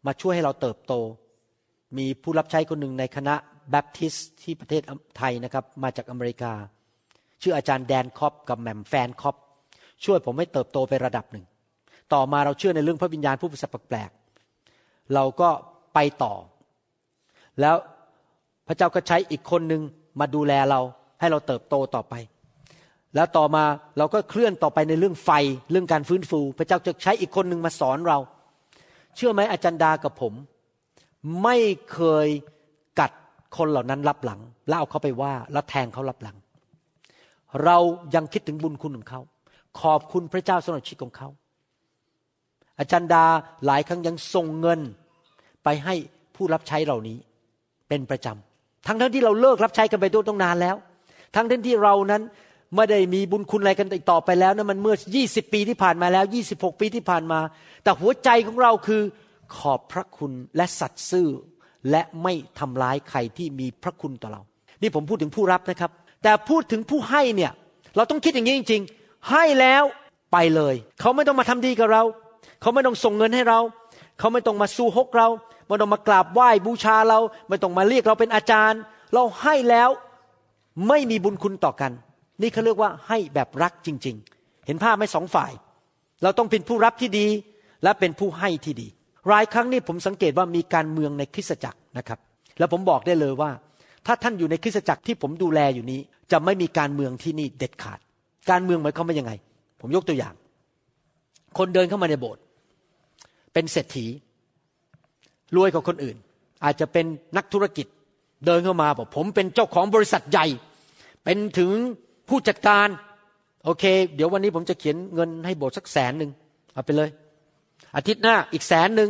มาช่วยให้เราเติบโตมีผู้รับใช้คนหนึ่งในคณะแบปทิสต์ที่ประเทศไทยนะครับมาจากอเมริกาชื่ออาจารย์แดนคอปกับแหม่มแฟนคอปช่วยผมให้เติบโตไประดับหนึ่งต่อมาเราเชื่อในเรื่องพระวิญญาณผู้ประเสริฐแปลกๆเราก็ไปต่อแล้วพระเจ้าก็ใช้อีกคนหนึ่งมาดูแลเราให้เราเติบโตต่อไปแล้วต่อมาเราก็เคลื่อนต่อไปในเรื่องไฟเรื่องการฟื้นฟูพระเจ้าจะใช้อีกคนหนึ่งมาสอนเราเชื่อไหมอาจารย์ดากับผมไม่เคยกัดคนเหล่านั้นรับหลังแล้วเอาเขาไปว่าแล้วแทงเขารับหลังเรายังคิดถึงบุญคุณของเขาขอบคุณพระเจ้าสำหรับชีวิตของเขาอาจารย์ดาหลายครั้งยังส่งเงินไปให้ผู้รับใช้เหล่านี้เป็นประจำทั้งที่เราเลิกรับใช้กันไปตั้งนานแล้วทั้งที่เรานั้นไม่ได้มีบุญคุณอะไรกันอีกต่อไปแล้วนะมันเมื่อ20ปีที่ผ่านมาแล้ว26ปีที่ผ่านมาแต่หัวใจของเราคือขอบพระคุณและสัตย์ซื่อและไม่ทำร้ายใครที่มีพระคุณต่อเรานี่ผมพูดถึงผู้รับนะครับแต่พูดถึงผู้ให้เนี่ยเราต้องคิดอย่างนี้จริงๆให้แล้วไปเลยเขาไม่ต้องมาทำดีกับเราเขาไม่ต้องส่งเงินให้เราเขาไม่ต้องมาสู้ฮกเราไม่ต้องมากราบไหว้บูชาเราไม่ต้องมาเรียกเราเป็นอาจารย์เราให้แล้วไม่มีบุญคุณต่อกันนี่เขาเรียกว่าให้แบบรักจริงๆเห็นภาพไหมสองฝ่ายเราต้องเป็นผู้รับที่ดีและเป็นผู้ให้ที่ดีหลายครั้งนี่ผมสังเกตว่ามีการเมืองในคริสตจักรนะครับแล้วผมบอกได้เลยว่าถ้าท่านอยู่ในคริสตจักรที่ผมดูแลอยู่นี้จะไม่มีการเมืองที่นี่เด็ดขาดการเมืองหมายความว่ายังไงผมยกตัวอย่างคนเดินเข้ามาในโบสถ์เป็นเศรษฐีรวยกว่าคนอื่นอาจจะเป็นนักธุรกิจเดินเข้ามาบอกผมเป็นเจ้าของบริษัทใหญ่เป็นถึงผู้จัดการโอเคเดี๋ยววันนี้ผมจะเขียนเงินให้โบสถ์สัก100,000เอาไปเลยอาทิตย์หน้าอีก100,000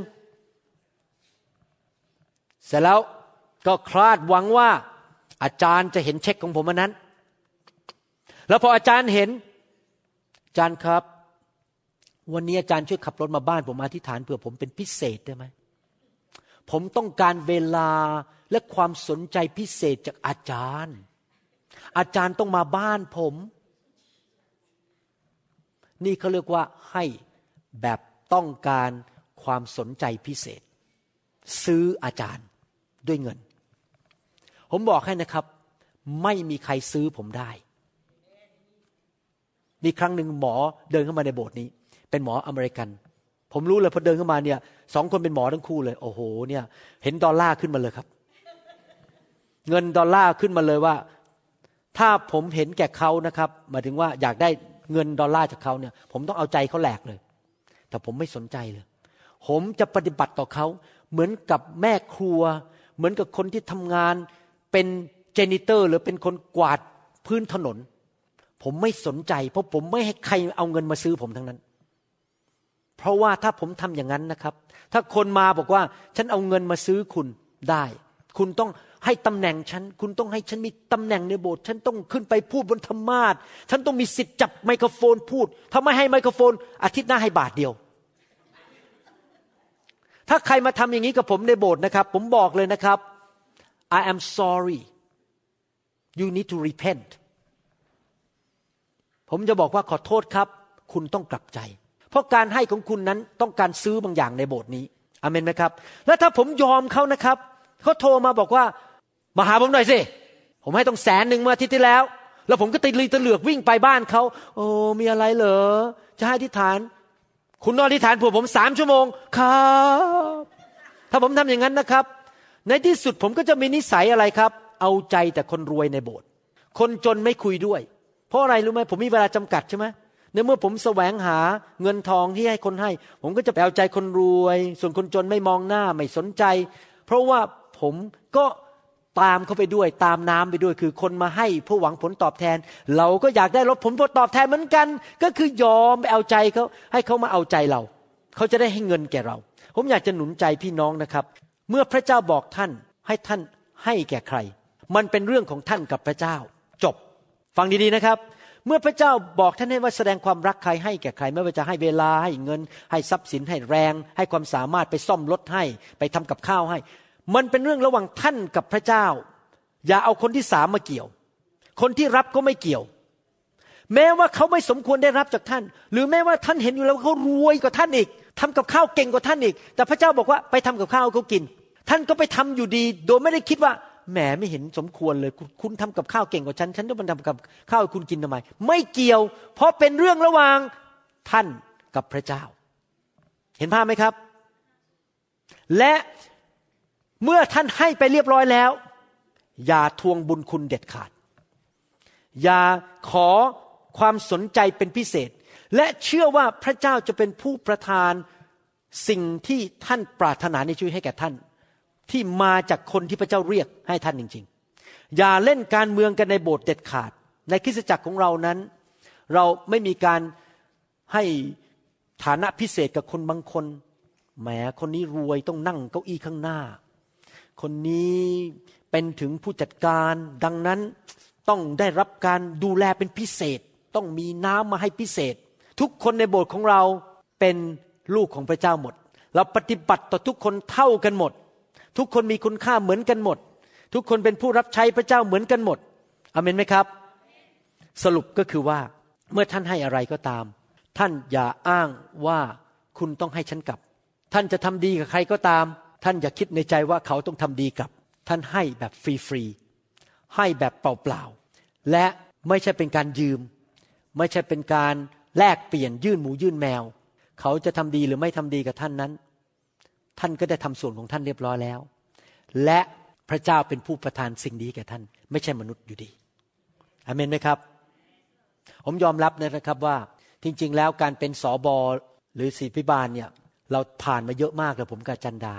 เสร็จแล้วก็คาดหวังว่าอาจารย์จะเห็นเช็คของผมอันนั้นแล้วพออาจารย์เห็นอาจารย์ครับวันนี้อาจารย์ช่วยขับรถมาบ้านผมอธิษฐานเผื่อผมเป็นพิเศษได้ไหมผมต้องการเวลาและความสนใจพิเศษจากอาจารย์ต้องมาบ้านผมนี่เขาเรียกว่าให้แบบต้องการความสนใจพิเศษซื้ออาจารย์ด้วยเงินผมบอกให้นะครับไม่มีใครซื้อผมได้มีครั้งหนึ่งหมอเดินเข้ามาในโบสถ์นี้เป็นหมออเมริกันผมรู้เลยพอเดินเข้ามาเนี่ย2คนเป็นหมอทั้งคู่เลยโอ้โหเนี่ยเห็นดอลลาร์ขึ้นมาเลยครับเงินดอลลาร์ขึ้นมาเลยว่าถ้าผมเห็นแก่เขานะครับหมายถึงว่าอยากได้เงินดอลลาร์จากเขาเนี่ยผมต้องเอาใจเขาแหลกเลยแต่ผมไม่สนใจเลยผมจะปฏิบัติต่อเขาเหมือนกับแม่ครัวเหมือนกับคนที่ทำงานเป็นเจนิเตอร์หรือเป็นคนกวาดพื้นถนนผมไม่สนใจเพราะผมไม่ให้ใครเอาเงินมาซื้อผมทั้งนั้นเพราะว่าถ้าผมทำอย่างนั้นนะครับถ้าคนมาบอกว่าฉันเอาเงินมาซื้อคุณได้คุณต้องให้ตำแหน่งฉันคุณต้องให้ฉันมีตำแหน่งในโบสถ์ฉันต้องขึ้นไปพูดบนธรรมาสน์ฉันต้องมีสิทธิ์จับไมโครโฟนพูดถ้าไม่ให้ไมโครโฟนอาทิตย์หน้าให้บาทเดียวถ้าใครมาทำอย่างนี้กับผมในโบสถ์นะครับผมบอกเลยนะครับ I am sorry you need to repent ผมจะบอกว่าขอโทษครับคุณต้องกลับใจเพราะการให้ของคุณนั้นต้องการซื้อบางอย่างในโบสถ์นี้อาเมนไหมครับแล้วถ้าผมยอมเขานะครับเขาโทรมาบอกว่ามาหาผมหน่อยสิผมให้ต้อง100,000เมื่ออาทิตย์ที่แล้วแล้วผมก็ตีลีตะเหลือกวิ่งไปบ้านเขาโอ้มีอะไรเหรอจะให้อธิษฐานคุณนอนอธิษฐานเผื่อผม3 ชั่วโมงครับถ้าผมทำอย่างนั้นนะครับในที่สุดผมก็จะมีนิสัยอะไรครับเอาใจแต่คนรวยในโบสถ์คนจนไม่คุยด้วยเพราะอะไรรู้ไหมผมมีเวลาจำกัดใช่ไหมในเมื่อผมแสวงหาเงินทองที่ให้คนให้ผมก็จะไปเอาใจคนรวยส่วนคนจนไม่มองหน้าไม่สนใจเพราะว่าผมก็ตามเขาไปด้วยตามน้ำไปด้วยคือคนมาให้เพื่อหวังผลตอบแทนเราก็อยากได้รับผลตอบแทนเหมือนกันก็คือยอมไปเอาใจเขาให้เขามาเอาใจเราเขาจะได้ให้เงินแก่เราผมอยากจะหนุนใจพี่น้องนะครับเมื่อพระเจ้าบอกท่านให้ท่านให้แก่ใครมันเป็นเรื่องของท่านกับพระเจ้าจบฟังดีๆนะครับเมื่อพระเจ้าบอกท่านให้ว่าแสดงความรักใครให้แก่ใครไม่ว่าจะให้เวลาให้เงินให้ทรัพย์สินให้แรงให้ความสามารถไปซ่อมรถให้ไปทำกับข้าวให้มันเป็นเรื่องระหว่างท่านกับพระเจ้าอย่าเอาคนที่3มาเกี่ยวคนที่รับก็ไม่เกี่ยวแม้ว่าเขาไม่สมควรได้รับจากท่านหรือแม้ว่าท่านเห็นอยู่แล้วเขารวยกว่าท่านอีกทำกับข้าวเก่งกว่าท่านอีกแต่พระเจ้าบอกว่าไปทำกับข้าวให้เขากินท่านก็ไปทำอยู่ดีโดยไม่ได้คิดว่าแหมไม่เห็นสมควรเลยคุณทำกับข้าวเก่งกว่าฉันต้องมาทำกับข้าวให้คุณกินทำไมไม่เกี่ยวเพราะเป็นเรื่องระหว่างท่านกับพระเจ้าเห็นภาพไหมครับและเมื่อท่านให้ไปเรียบร้อยแล้วอย่าทวงบุญคุณเด็ดขาดอย่าขอความสนใจเป็นพิเศษและเชื่อว่าพระเจ้าจะเป็นผู้ประทานสิ่งที่ท่านปรารถนาในชีวิตให้แก่ท่านที่มาจากคนที่พระเจ้าเรียกให้ท่านจริงๆอย่าเล่นการเมืองกันในโบสถ์เด็ดขาดในคริสตจักรของเรานั้นเราไม่มีการให้ฐานะพิเศษกับคนบางคนแหมคนนี้รวยต้องนั่งเก้าอี้ข้างหน้าคนนี้เป็นถึงผู้จัดการดังนั้นต้องได้รับการดูแลเป็นพิเศษต้องมีน้ำมาให้พิเศษทุกคนในโบสถ์ของเราเป็นลูกของพระเจ้าหมดเราปฏิบัติต่อทุกคนเท่ากันหมดทุกคนมีคุณค่าเหมือนกันหมดทุกคนเป็นผู้รับใช้พระเจ้าเหมือนกันหมดอาเมนไหมครับสรุปก็คือว่าเมื่อท่านให้อะไรก็ตามท่านอย่าอ้างว่าคุณต้องให้ฉันกลับท่านจะทำดีกับใครก็ตามท่านอย่าคิดในใจว่าเขาต้องทำดีกลับท่านให้แบบฟรีๆให้แบบเปล่าๆและไม่ใช่เป็นการยืมไม่ใช่เป็นการแลกเปลี่ยนยื่นหมูยื่นแมวเขาจะทำดีหรือไม่ทำดีกับท่านนั้นท่านก็ได้ทำส่วนของท่านเรียบร้อยแล้วและพระเจ้าเป็นผู้ประทานสิ่งดีแก่ท่านไม่ใช่มนุษย์อยู่ดีอาเมนไหมครับผมยอมรับนะครับว่าจริงๆแล้วการเป็นสบหรือศิษย์พิบาลเนี่ยเราผ่านมาเยอะมากเลยผมกับจันดา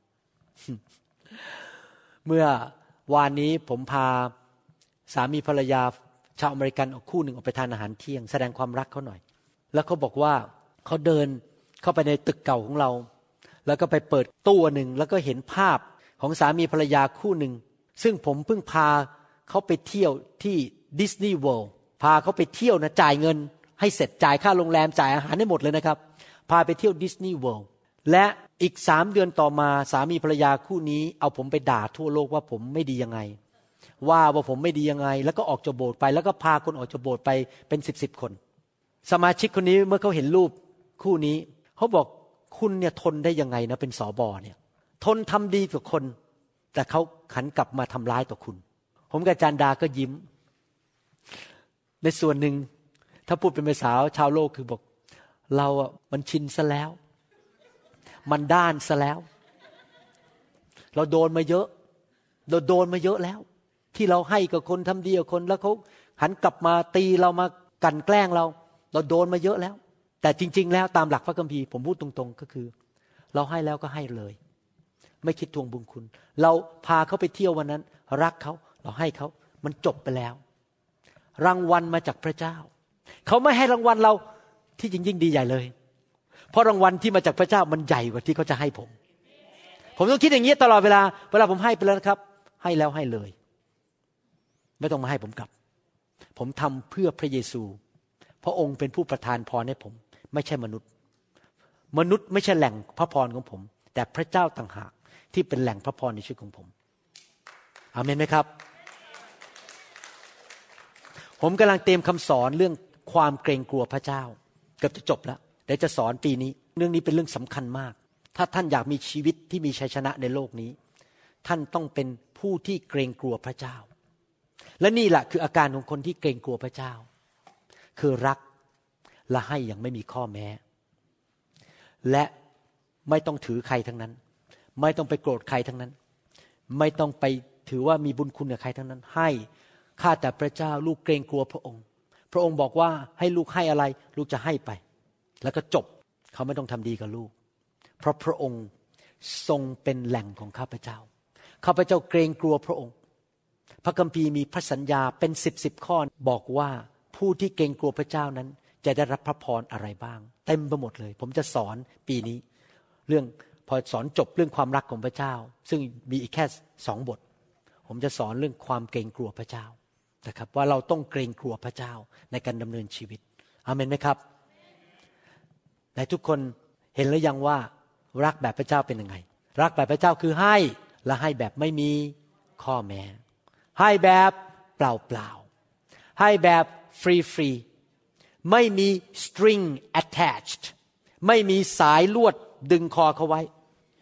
เมื่อวานนี้ผมพาสามีภรรยาชาวอเมริกันออกคู่หนึ่งออกไปทานอาหารเที่ยงแสดงความรักเขาหน่อยแล้วเขาบอกว่าเขาเดินเข้าไปในตึกเก่าของเราแล้วก็ไปเปิดตู้หนึ่งแล้วก็เห็นภาพของสามีภรรยาคู่หนึ่งซึ่งผมเพิ่งพาเขาไปเที่ยวที่ดิสนีย์เวิลด์พาเขาไปเที่ยวนะจ่ายเงินให้เสร็จจ่ายค่าโรงแรมจ่ายอาหารให้หมดเลยนะครับพาไปเที่ยวดิสนีย์เวิลด์และอีก3 เดือนต่อมาสามีภรรยาคู่นี้เอาผมไปด่าทั่วโลกว่าผมไม่ดียังไงว่าผมไม่ดียังไงแล้วก็ออกจากโบสถ์ไปแล้วก็พาคนออกจากโบสถ์ไปเป็น10 คนสมาชิกคนนี้เมื่อเขาเห็นรูปคู่นี้เขาบอกคุณเนี่ยทนได้ยังไงนะเป็นสบเนี่ยทนทำดีกับคนแต่เขาขันกลับมาทำร้ายต่อคุณผมกับอาจารย์ดาก็ยิ้มในส่วนหนึ่งถ้าพูดเป็นภาษาชาวโลกคือบอกเราอ่ะมันชินซะแล้วมันด้านซะแล้วเราโดนมาเยอะแล้วที่เราให้กับคนทำดีกับคนแล้วเขาหันกลับมาตีเรามากลั่นแกล้งเราโดนมาเยอะแล้วแต่จริงๆแล้วตามหลักพระคัมภีร์ผมพูดตรงๆก็คือเราให้แล้วก็ให้เลยไม่คิดทวงบุญคุณเราพาเขาไปเที่ยววันนั้นรักเขาเราให้เขามันจบไปแล้วรางวัลมาจากพระเจ้าเขาไม่ให้รางวัลเราที่จริงๆดีใหญ่เลยเพราะรางวัลที่มาจากพระเจ้ามันใหญ่กว่าที่เขาจะให้ผมต้องคิดอย่างนี้ตลอดเวลาผมให้ไปแล้วนะครับให้แล้วให้เลยไม่ต้องมาให้ผมกลับผมทำเพื่อพระเยซูพระองค์เป็นผู้ประทานพรให้ผมไม่ใช่มนุษย์ไม่ใช่แหล่งพระพรของผมแต่พระเจ้าต่างหากที่เป็นแหล่งพระพรในชีวิตของผมอาเมนไหมครับผมกำลังเตรียมคำสอนเรื่องความเกรงกลัวพระเจ้าเกือบจะจบแล้วเดี๋ยวจะสอนปีนี้เรื่องนี้เป็นเรื่องสำคัญมากถ้าท่านอยากมีชีวิตที่มีชัยชนะในโลกนี้ท่านต้องเป็นผู้ที่เกรงกลัวพระเจ้าและนี่แหละคืออาการของคนที่เกรงกลัวพระเจ้าคือรักและให้อย่างไม่มีข้อแม้และไม่ต้องถือใครทั้งนั้นไม่ต้องไปโกรธใครทั้งนั้นไม่ต้องไปถือว่ามีบุญคุณกับใครทั้งนั้นให้ข้าแต่พระเจ้าลูกเกรงกลัวพระองค์พระองค์บอกว่าให้ลูกให้อะไรลูกจะให้ไปแล้วก็จบเขาไม่ต้องทำดีกับลูกเพราะพระองค์ทรงเป็นแหล่งของข้าพเจ้าข้าพเจ้าเกรงกลัวพระองค์พระคัมภีร์มีพระสัญญาเป็น10ข้อบอกว่าผู้ที่เกรงกลัวพระเจ้านั้นจะได้รับพระพรอะไรบ้างเต็มไปหมดเลยผมจะสอนปีนี้เรื่องพอสอนจบเรื่องความรักของพระเจ้าซึ่งมีอีกแค่2 บทผมจะสอนเรื่องความเกรงกลัวพระเจ้านะครับว่าเราต้องเกรงกลัวพระเจ้าในการดำเนินชีวิตอาเมนไหมครับและทุกคนเห็นหรือยังว่ารักแบบพระเจ้าเป็นยังไงรักแบบพระเจ้าคือให้และให้แบบไม่มีข้อแม้ให้แบบเปล่าๆให้แบบฟรีๆไม่มี string attached ไม่มีสายลวดดึงคอเขาไว้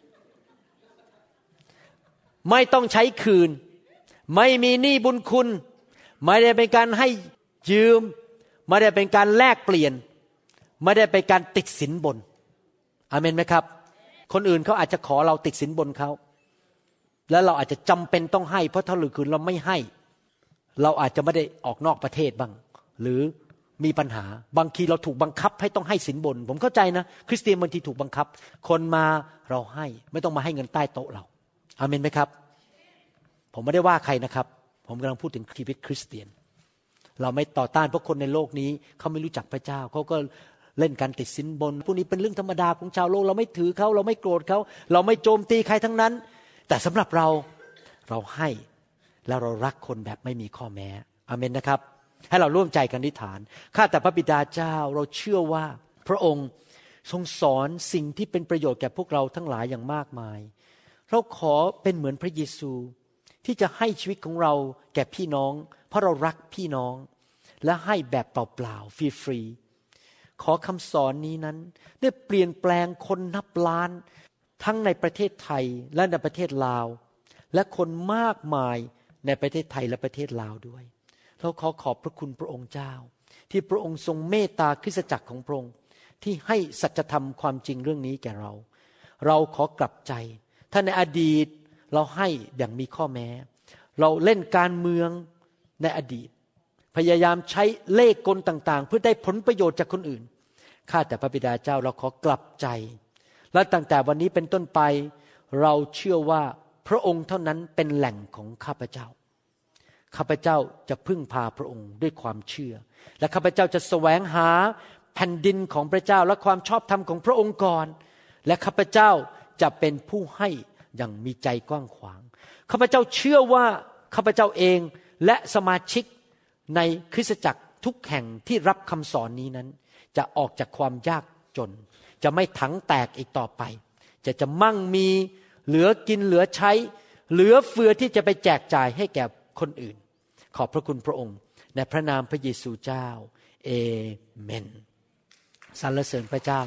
ไม่ต้องใช้คืนไม่มีหนี้บุญคุณไม่ได้เป็นการให้ยืมไม่ได้เป็นการแลกเปลี่ยนไม่ได้เป็นการติดสินบนอาเมนไหมครับคนอื่นเขาอาจจะขอเราติดสินบนเขาแล้วเราอาจจะจำเป็นต้องให้เพราะถ้าหรือคืนเราไม่ให้เราอาจจะไม่ได้ออกนอกประเทศบ้างหรือมีปัญหาบางทีเราถูกบังคับให้ต้องให้สินบนผมเข้าใจนะคริสเตียนบางทีถูกบังคับคนมาเราให้ไม่ต้องมาให้เงินใต้โต๊ะเราอาเมนไหมครับผมไม่ได้ว่าใครนะครับผมกำลังพูดถึงชีวิตคริสเตียนเราไม่ต่อต้านเพราะคนในโลกนี้เขาไม่รู้จักพระเจ้าเขาก็เล่นการติดสินบนพวกนี้เป็นเรื่องธรรมดาของชาวโลกเราไม่ถือเขาเราไม่โกรธเขาเราไม่โจมตีใครทั้งนั้นแต่สำหรับเราให้แล้วเรารักคนแบบไม่มีข้อแม้อาเมนนะครับให้เราร่วมใจกันอธิษฐานข้าแต่พระบิดาเจ้าเราเชื่อว่าพระองค์ทรงสอนสิ่งที่เป็นประโยชน์แก่พวกเราทั้งหลายอย่างมากมายเราขอเป็นเหมือนพระเยซูที่จะให้ชีวิตของเราแก่พี่น้องเพราะเรารักพี่น้องและให้แบบเปล่าๆฟรีๆขอคำสอนนี้นั้นได้เปลี่ยนแปลงคนนับล้านทั้งในประเทศไทยและในประเทศลาวและคนมากมายในประเทศไทยและประเทศลาวด้วยเราขอขอบพระคุณพระองค์เจ้าที่พระองค์ทรงเมตตาคริสตจักรของพระองค์ที่ให้สัจธรรมความจริงเรื่องนี้แก่เราขอกลับใจถ้าในอดีตเราให้อย่างมีข้อแม้เราเล่นการเมืองในอดีตพยายามใช้เล่ห์กลต่างๆเพื่อได้ผลประโยชน์จากคนอื่นข้าแต่พระบิดาเจ้าเราขอกลับใจและตั้งแต่วันนี้เป็นต้นไปเราเชื่อว่าพระองค์เท่านั้นเป็นแหล่งของข้าพเจ้าข้าพเจ้าจะพึ่งพาพระองค์ด้วยความเชื่อและข้าพเจ้าจะแสวงหาแผ่นดินของพระเจ้าและความชอบธรรมของพระองค์ก่อนและข้าพเจ้าจะเป็นผู้ให้อย่างมีใจกว้างขวางข้าพเจ้าเชื่อว่าข้าพเจ้าเองและสมาชิกในคริสตจักรทุกแห่งที่รับคำสอนนี้นั้นจะออกจากความยากจนจะไม่ถังแตกอีกต่อไปจะมั่งมีเหลือกินเหลือใช้เหลือเฟือที่จะไปแจกจ่ายให้แก่คนอื่นขอบพระคุณพระองค์ในพระนามพระเยซูเจ้าเอเมนสรรเสริญพระเจ้า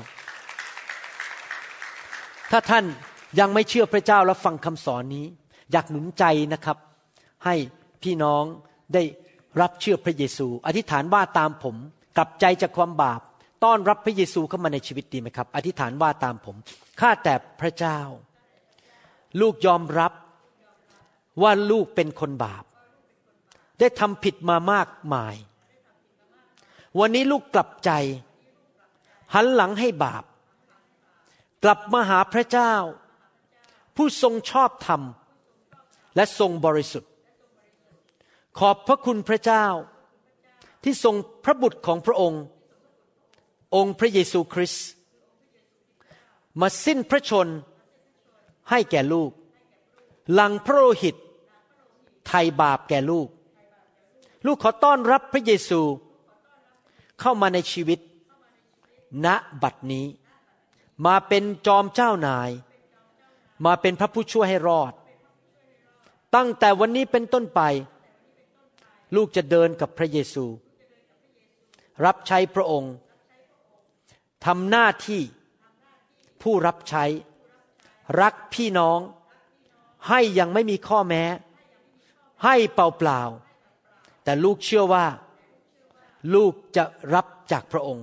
ถ้าท่านยังไม่เชื่อพระเจ้าและฟังคำสอนนี้อยากหนุนใจนะครับให้พี่น้องได้รับเชื่อพระเยซูอธิษฐานว่าตามผมกลับใจจากความบาปต้อนรับพระเยซูเข้ามาในชีวิตดีไหมครับอธิษฐานว่าตามผมข้าแต่พระเจ้าลูกยอมรับว่าลูกเป็นคนบาปได้ทำผิดมามากมายวันนี้ลูกกลับใจหันหลังให้บาปกลับมาหาพระเจ้าผู้ทรงชอบธรรมและทรงบริสุทธิ์ขอบพระคุณพระเจ้าที่ทรงพระบุตรของพระองค์องค์พระเยซูคริสต์มาสิ้นพระชนให้แก่ลูกหลั่งพระโลหิตไถ่บาปแก่ลูกขอต้อนรับพระเยซูเข้ามาในชีวิตณบัดนี้มาเป็นจอมเจ้านายมาเป็นพระผู้ช่วยให้รอดตั้งแต่วันนี้เป็นต้นไปลูกจะเดินกับพระเยซูรับใช้พระองค์ทำหน้าที่ผู้รับใช้รักพี่น้องให้ยังไม่มีข้อแม้ให้เปล่าๆแต่ลูกเชื่อว่าลูกจะรับจากพระองค์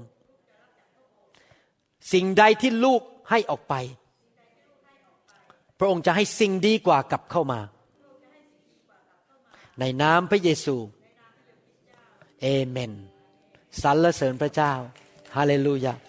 สิ่งใดที่ลูกให้ออกไปพระองค์จะให้สิ่งดีกว่ากลับเข้ามาในนามพระเยซูเอเมนสรรเสริญพระเจ้าฮาเลลูยา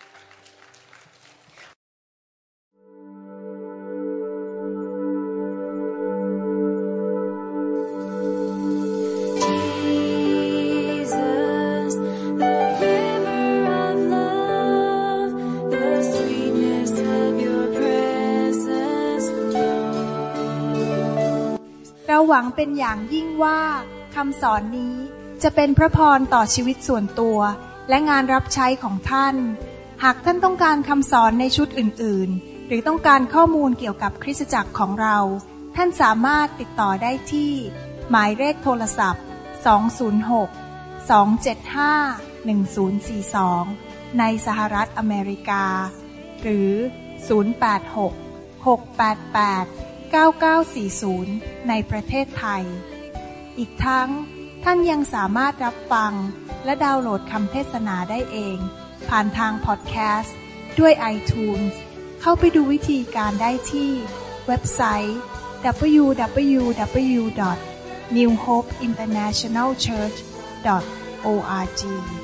หวังเป็นอย่างยิ่งว่าคำสอนนี้จะเป็นพระพรต่อชีวิตส่วนตัวและงานรับใช้ของท่านหากท่านต้องการคำสอนในชุดอื่นๆหรือต้องการข้อมูลเกี่ยวกับคริสตจักรของเราท่านสามารถติดต่อได้ที่หมายเลขโทรศัพท์206 275 1042 ในสหรัฐอเมริกาหรือ086-688-9940ในประเทศไทยอีกทั้งท่านยังสามารถรับฟังและดาวน์โหลดคำเทศนาได้เองผ่านทางพอดแคสต์ด้วย iTunes เข้าไปดูวิธีการได้ที่เว็บไซต์ www.newhopeinternationalchurch.org